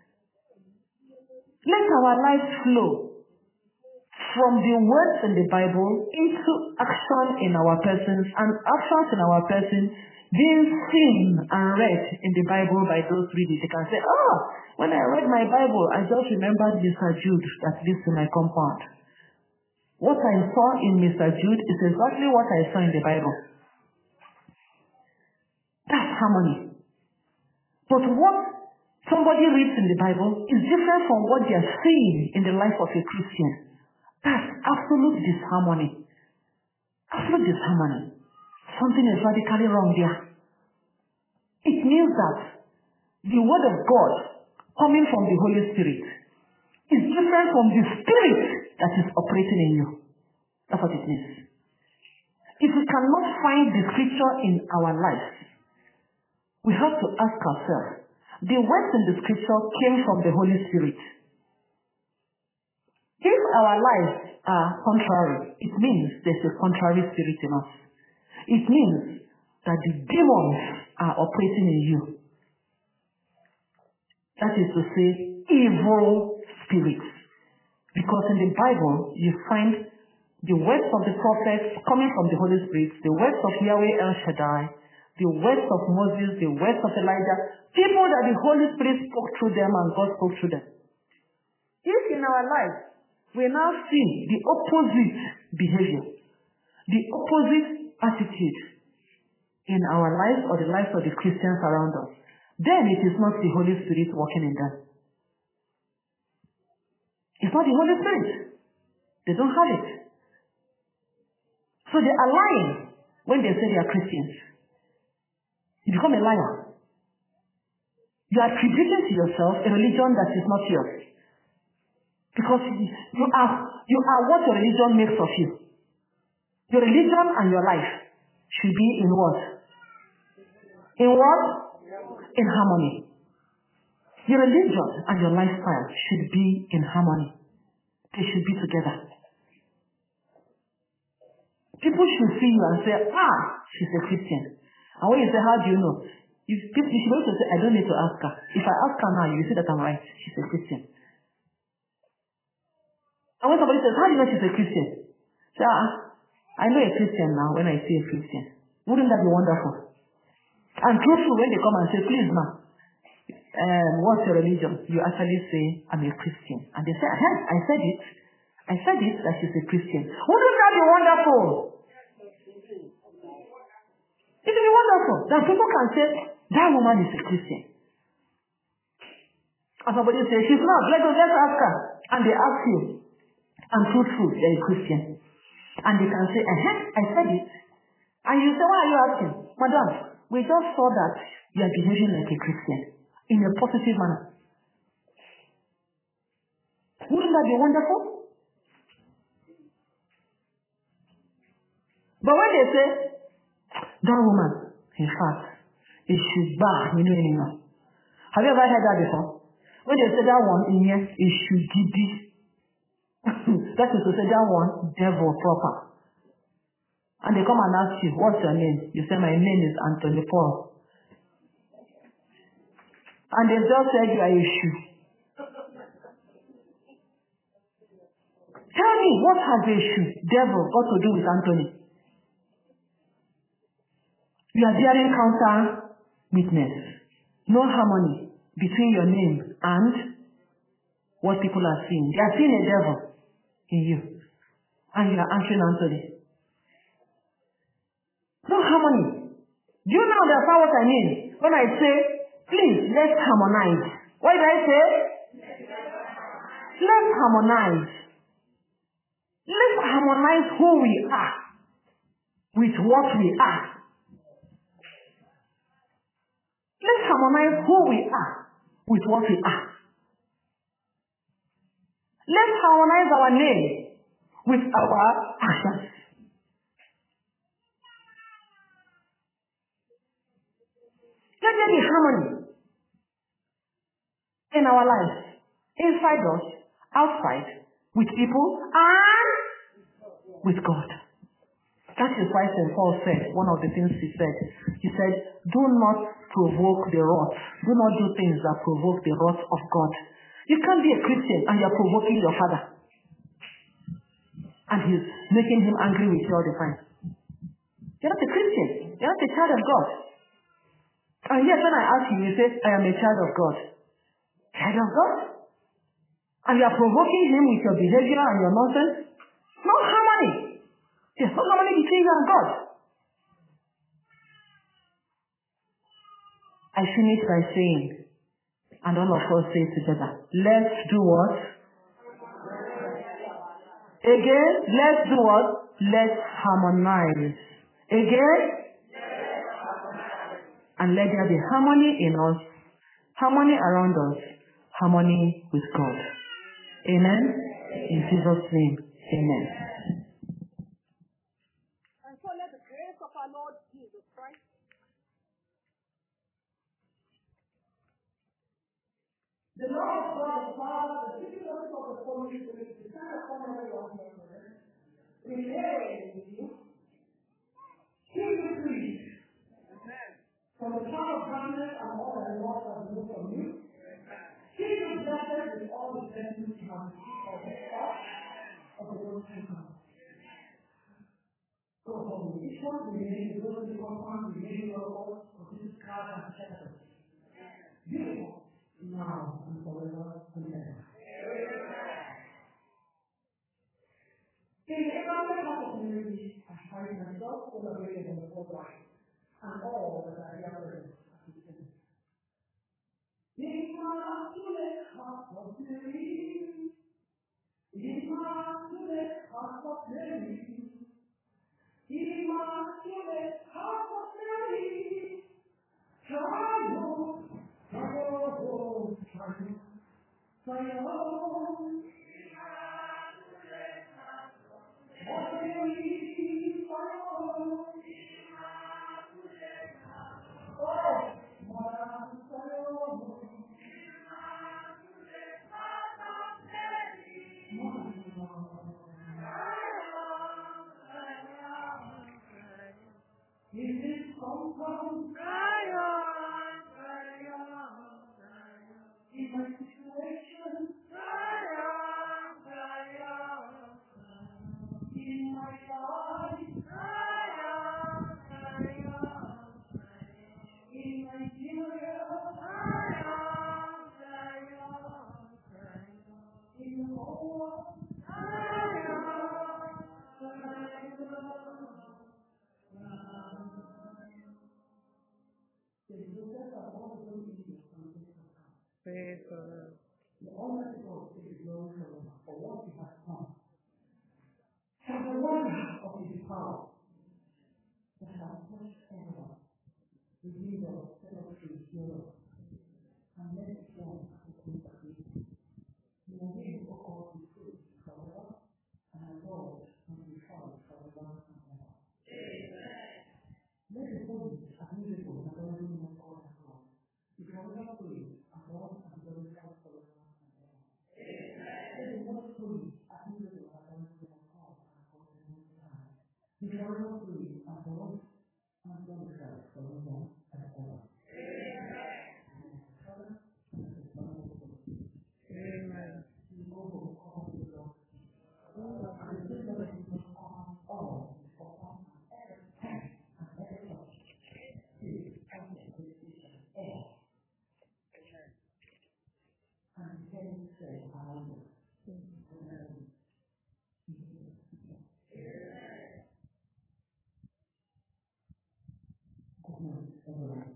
Let our life flow from the words in the Bible into action in our persons, and actions in our person being seen and read in the Bible by those reading. They can say, oh, when I read my Bible, I just remembered Mister Jude that lives in my compound. What I saw in Mister Jude is exactly what I saw in the Bible. That's harmony. But what somebody reads in the Bible is different from what they are seeing in the life of a Christian. That's absolute disharmony. Absolute disharmony. Something is radically wrong there. It means that the word of God coming from the Holy Spirit is different from the Spirit that is operating in you. That's what it means. If we cannot find the scripture in our lives, we have to ask ourselves, the words in the scripture came from the Holy Spirit. If our lives are contrary, it means there's a contrary spirit in us. It means that the demons are operating in you. That is to say, evil spirits. Because in the Bible, you find the words of the prophets coming from the Holy Spirit, the words of Yahweh El Shaddai, the words of Moses, the words of Elijah, people that the Holy Spirit spoke through them and God spoke through them. If in our lives we now see the opposite behavior, the opposite attitude in our lives or the lives of the Christians around us. Then it is not the Holy Spirit working in them. It's not the Holy Spirit. They don't have it. So they are lying when they say they are Christians. You become a liar. You are attributing to yourself a religion that is not yours. Because you are, you are what your religion makes of you. Your religion and your life should be in what? In what? In harmony. Your religion and your lifestyle should be in harmony. They should be together. People should see you and say, ah, she's a Christian. And when you say, how do you know? You, people, you should also say, I don't need to ask her. If I ask her now, you see that I'm right. She's a Christian. And when somebody says, how do you know she's a Christian? Say, ah, I know a Christian now when I see a Christian. Wouldn't that be wonderful? And truthful, when they come and say, please ma, um, what's your religion? You actually say, I'm a Christian. And they say, hey, I said it. I said it that she's a Christian. Wouldn't that be wonderful? It would be wonderful that people can say, that woman is a Christian. And somebody says, she's not. Let's go, let's ask her. And they ask you, I'm truthful, they're a Christian. And they can say, uh-huh, I said it. And you say, why are you asking? Madam, we just saw that you are behaving like a Christian in a positive manner. Wouldn't that be wonderful? But when they say, that woman, in fact, is Shubba, you know anymore. Have you ever heard that before? When they say that one in here is Shugidi. That is to say that one, devil proper. And they come and ask you, what's your name? You say, my name is Anthony Paul. And they just said you are a shoe. Tell me, what has a shoe, devil, got to do with Anthony? You are bearing counter witness. No harmony between your name and what people are seeing. They are seeing a devil in you. And you are answering Anthony. No harmony. Do you now understand what I mean? When I say, please, let's harmonize. What did I say? Let's harmonize. Let's harmonize who we are with what we are. Let's harmonize who we are with what we are. Let's harmonize our name with our actions. Let there be harmony in our lives, inside us, outside, with people, and with God. That is why Saint Paul said, one of the things he said, he said, do not provoke the wrath. Do not do things that provoke the wrath of God. You can't be a Christian and you're provoking your father. And he's making him angry with you all the time. You're not a Christian. You're not a child of God. And yet when I ask you, you say, I am a child of God. Child of God? And you are provoking him with your behavior and your nonsense? No harmony. There's no harmony between you and God. I finish by saying, and all of us say together, let's do what? Again, let's do what? Let's harmonize. Again, and let there be harmony in us, harmony around us, harmony with God. Amen? In Jesus' name, amen. And so let the grace of our Lord Jesus Christ, the love of God the Father, the giving of the Holy Spirit, the kind of honor of God, remain with you. Keep the creed from the top of darkness and all that the Lord has moved from you. Keep you blessed with all the blessings you have received of the God of the Lord Jesus. Go home. Each one will remain the Lord, the Lord, the Lord, of this God and shepherd. Beautiful. Now and forever and ever. opportunity I find myself collaborating on the front line and all that I am learning as a student. Immaculate Heart of Mary, Immaculate Heart of Mary, Immaculate Heart of Mary, triumph, triumph, triumph, triumph. In my situation, in my life, in Nigeria, in the whole world, Praise the Lord. the Almighty God is glory forever for what He has done. For the wonder of His power that has touched everyone. The leader set us free here and let it flow as it will be. You will be able to be free forever and adored and be found forever and ever. Let the holy and beautiful and loving of God and God be forever free, adored and glorified forever and ever. Let the most holy and beautiful and loving of God and God in His time be forever free, adored and glorified forever and ever. Amen. You go for the call of the Lord. And this is the way you must come all for one and every time and every touch. Please come to the decision air. And then say, hallelujah. Good night, everyone.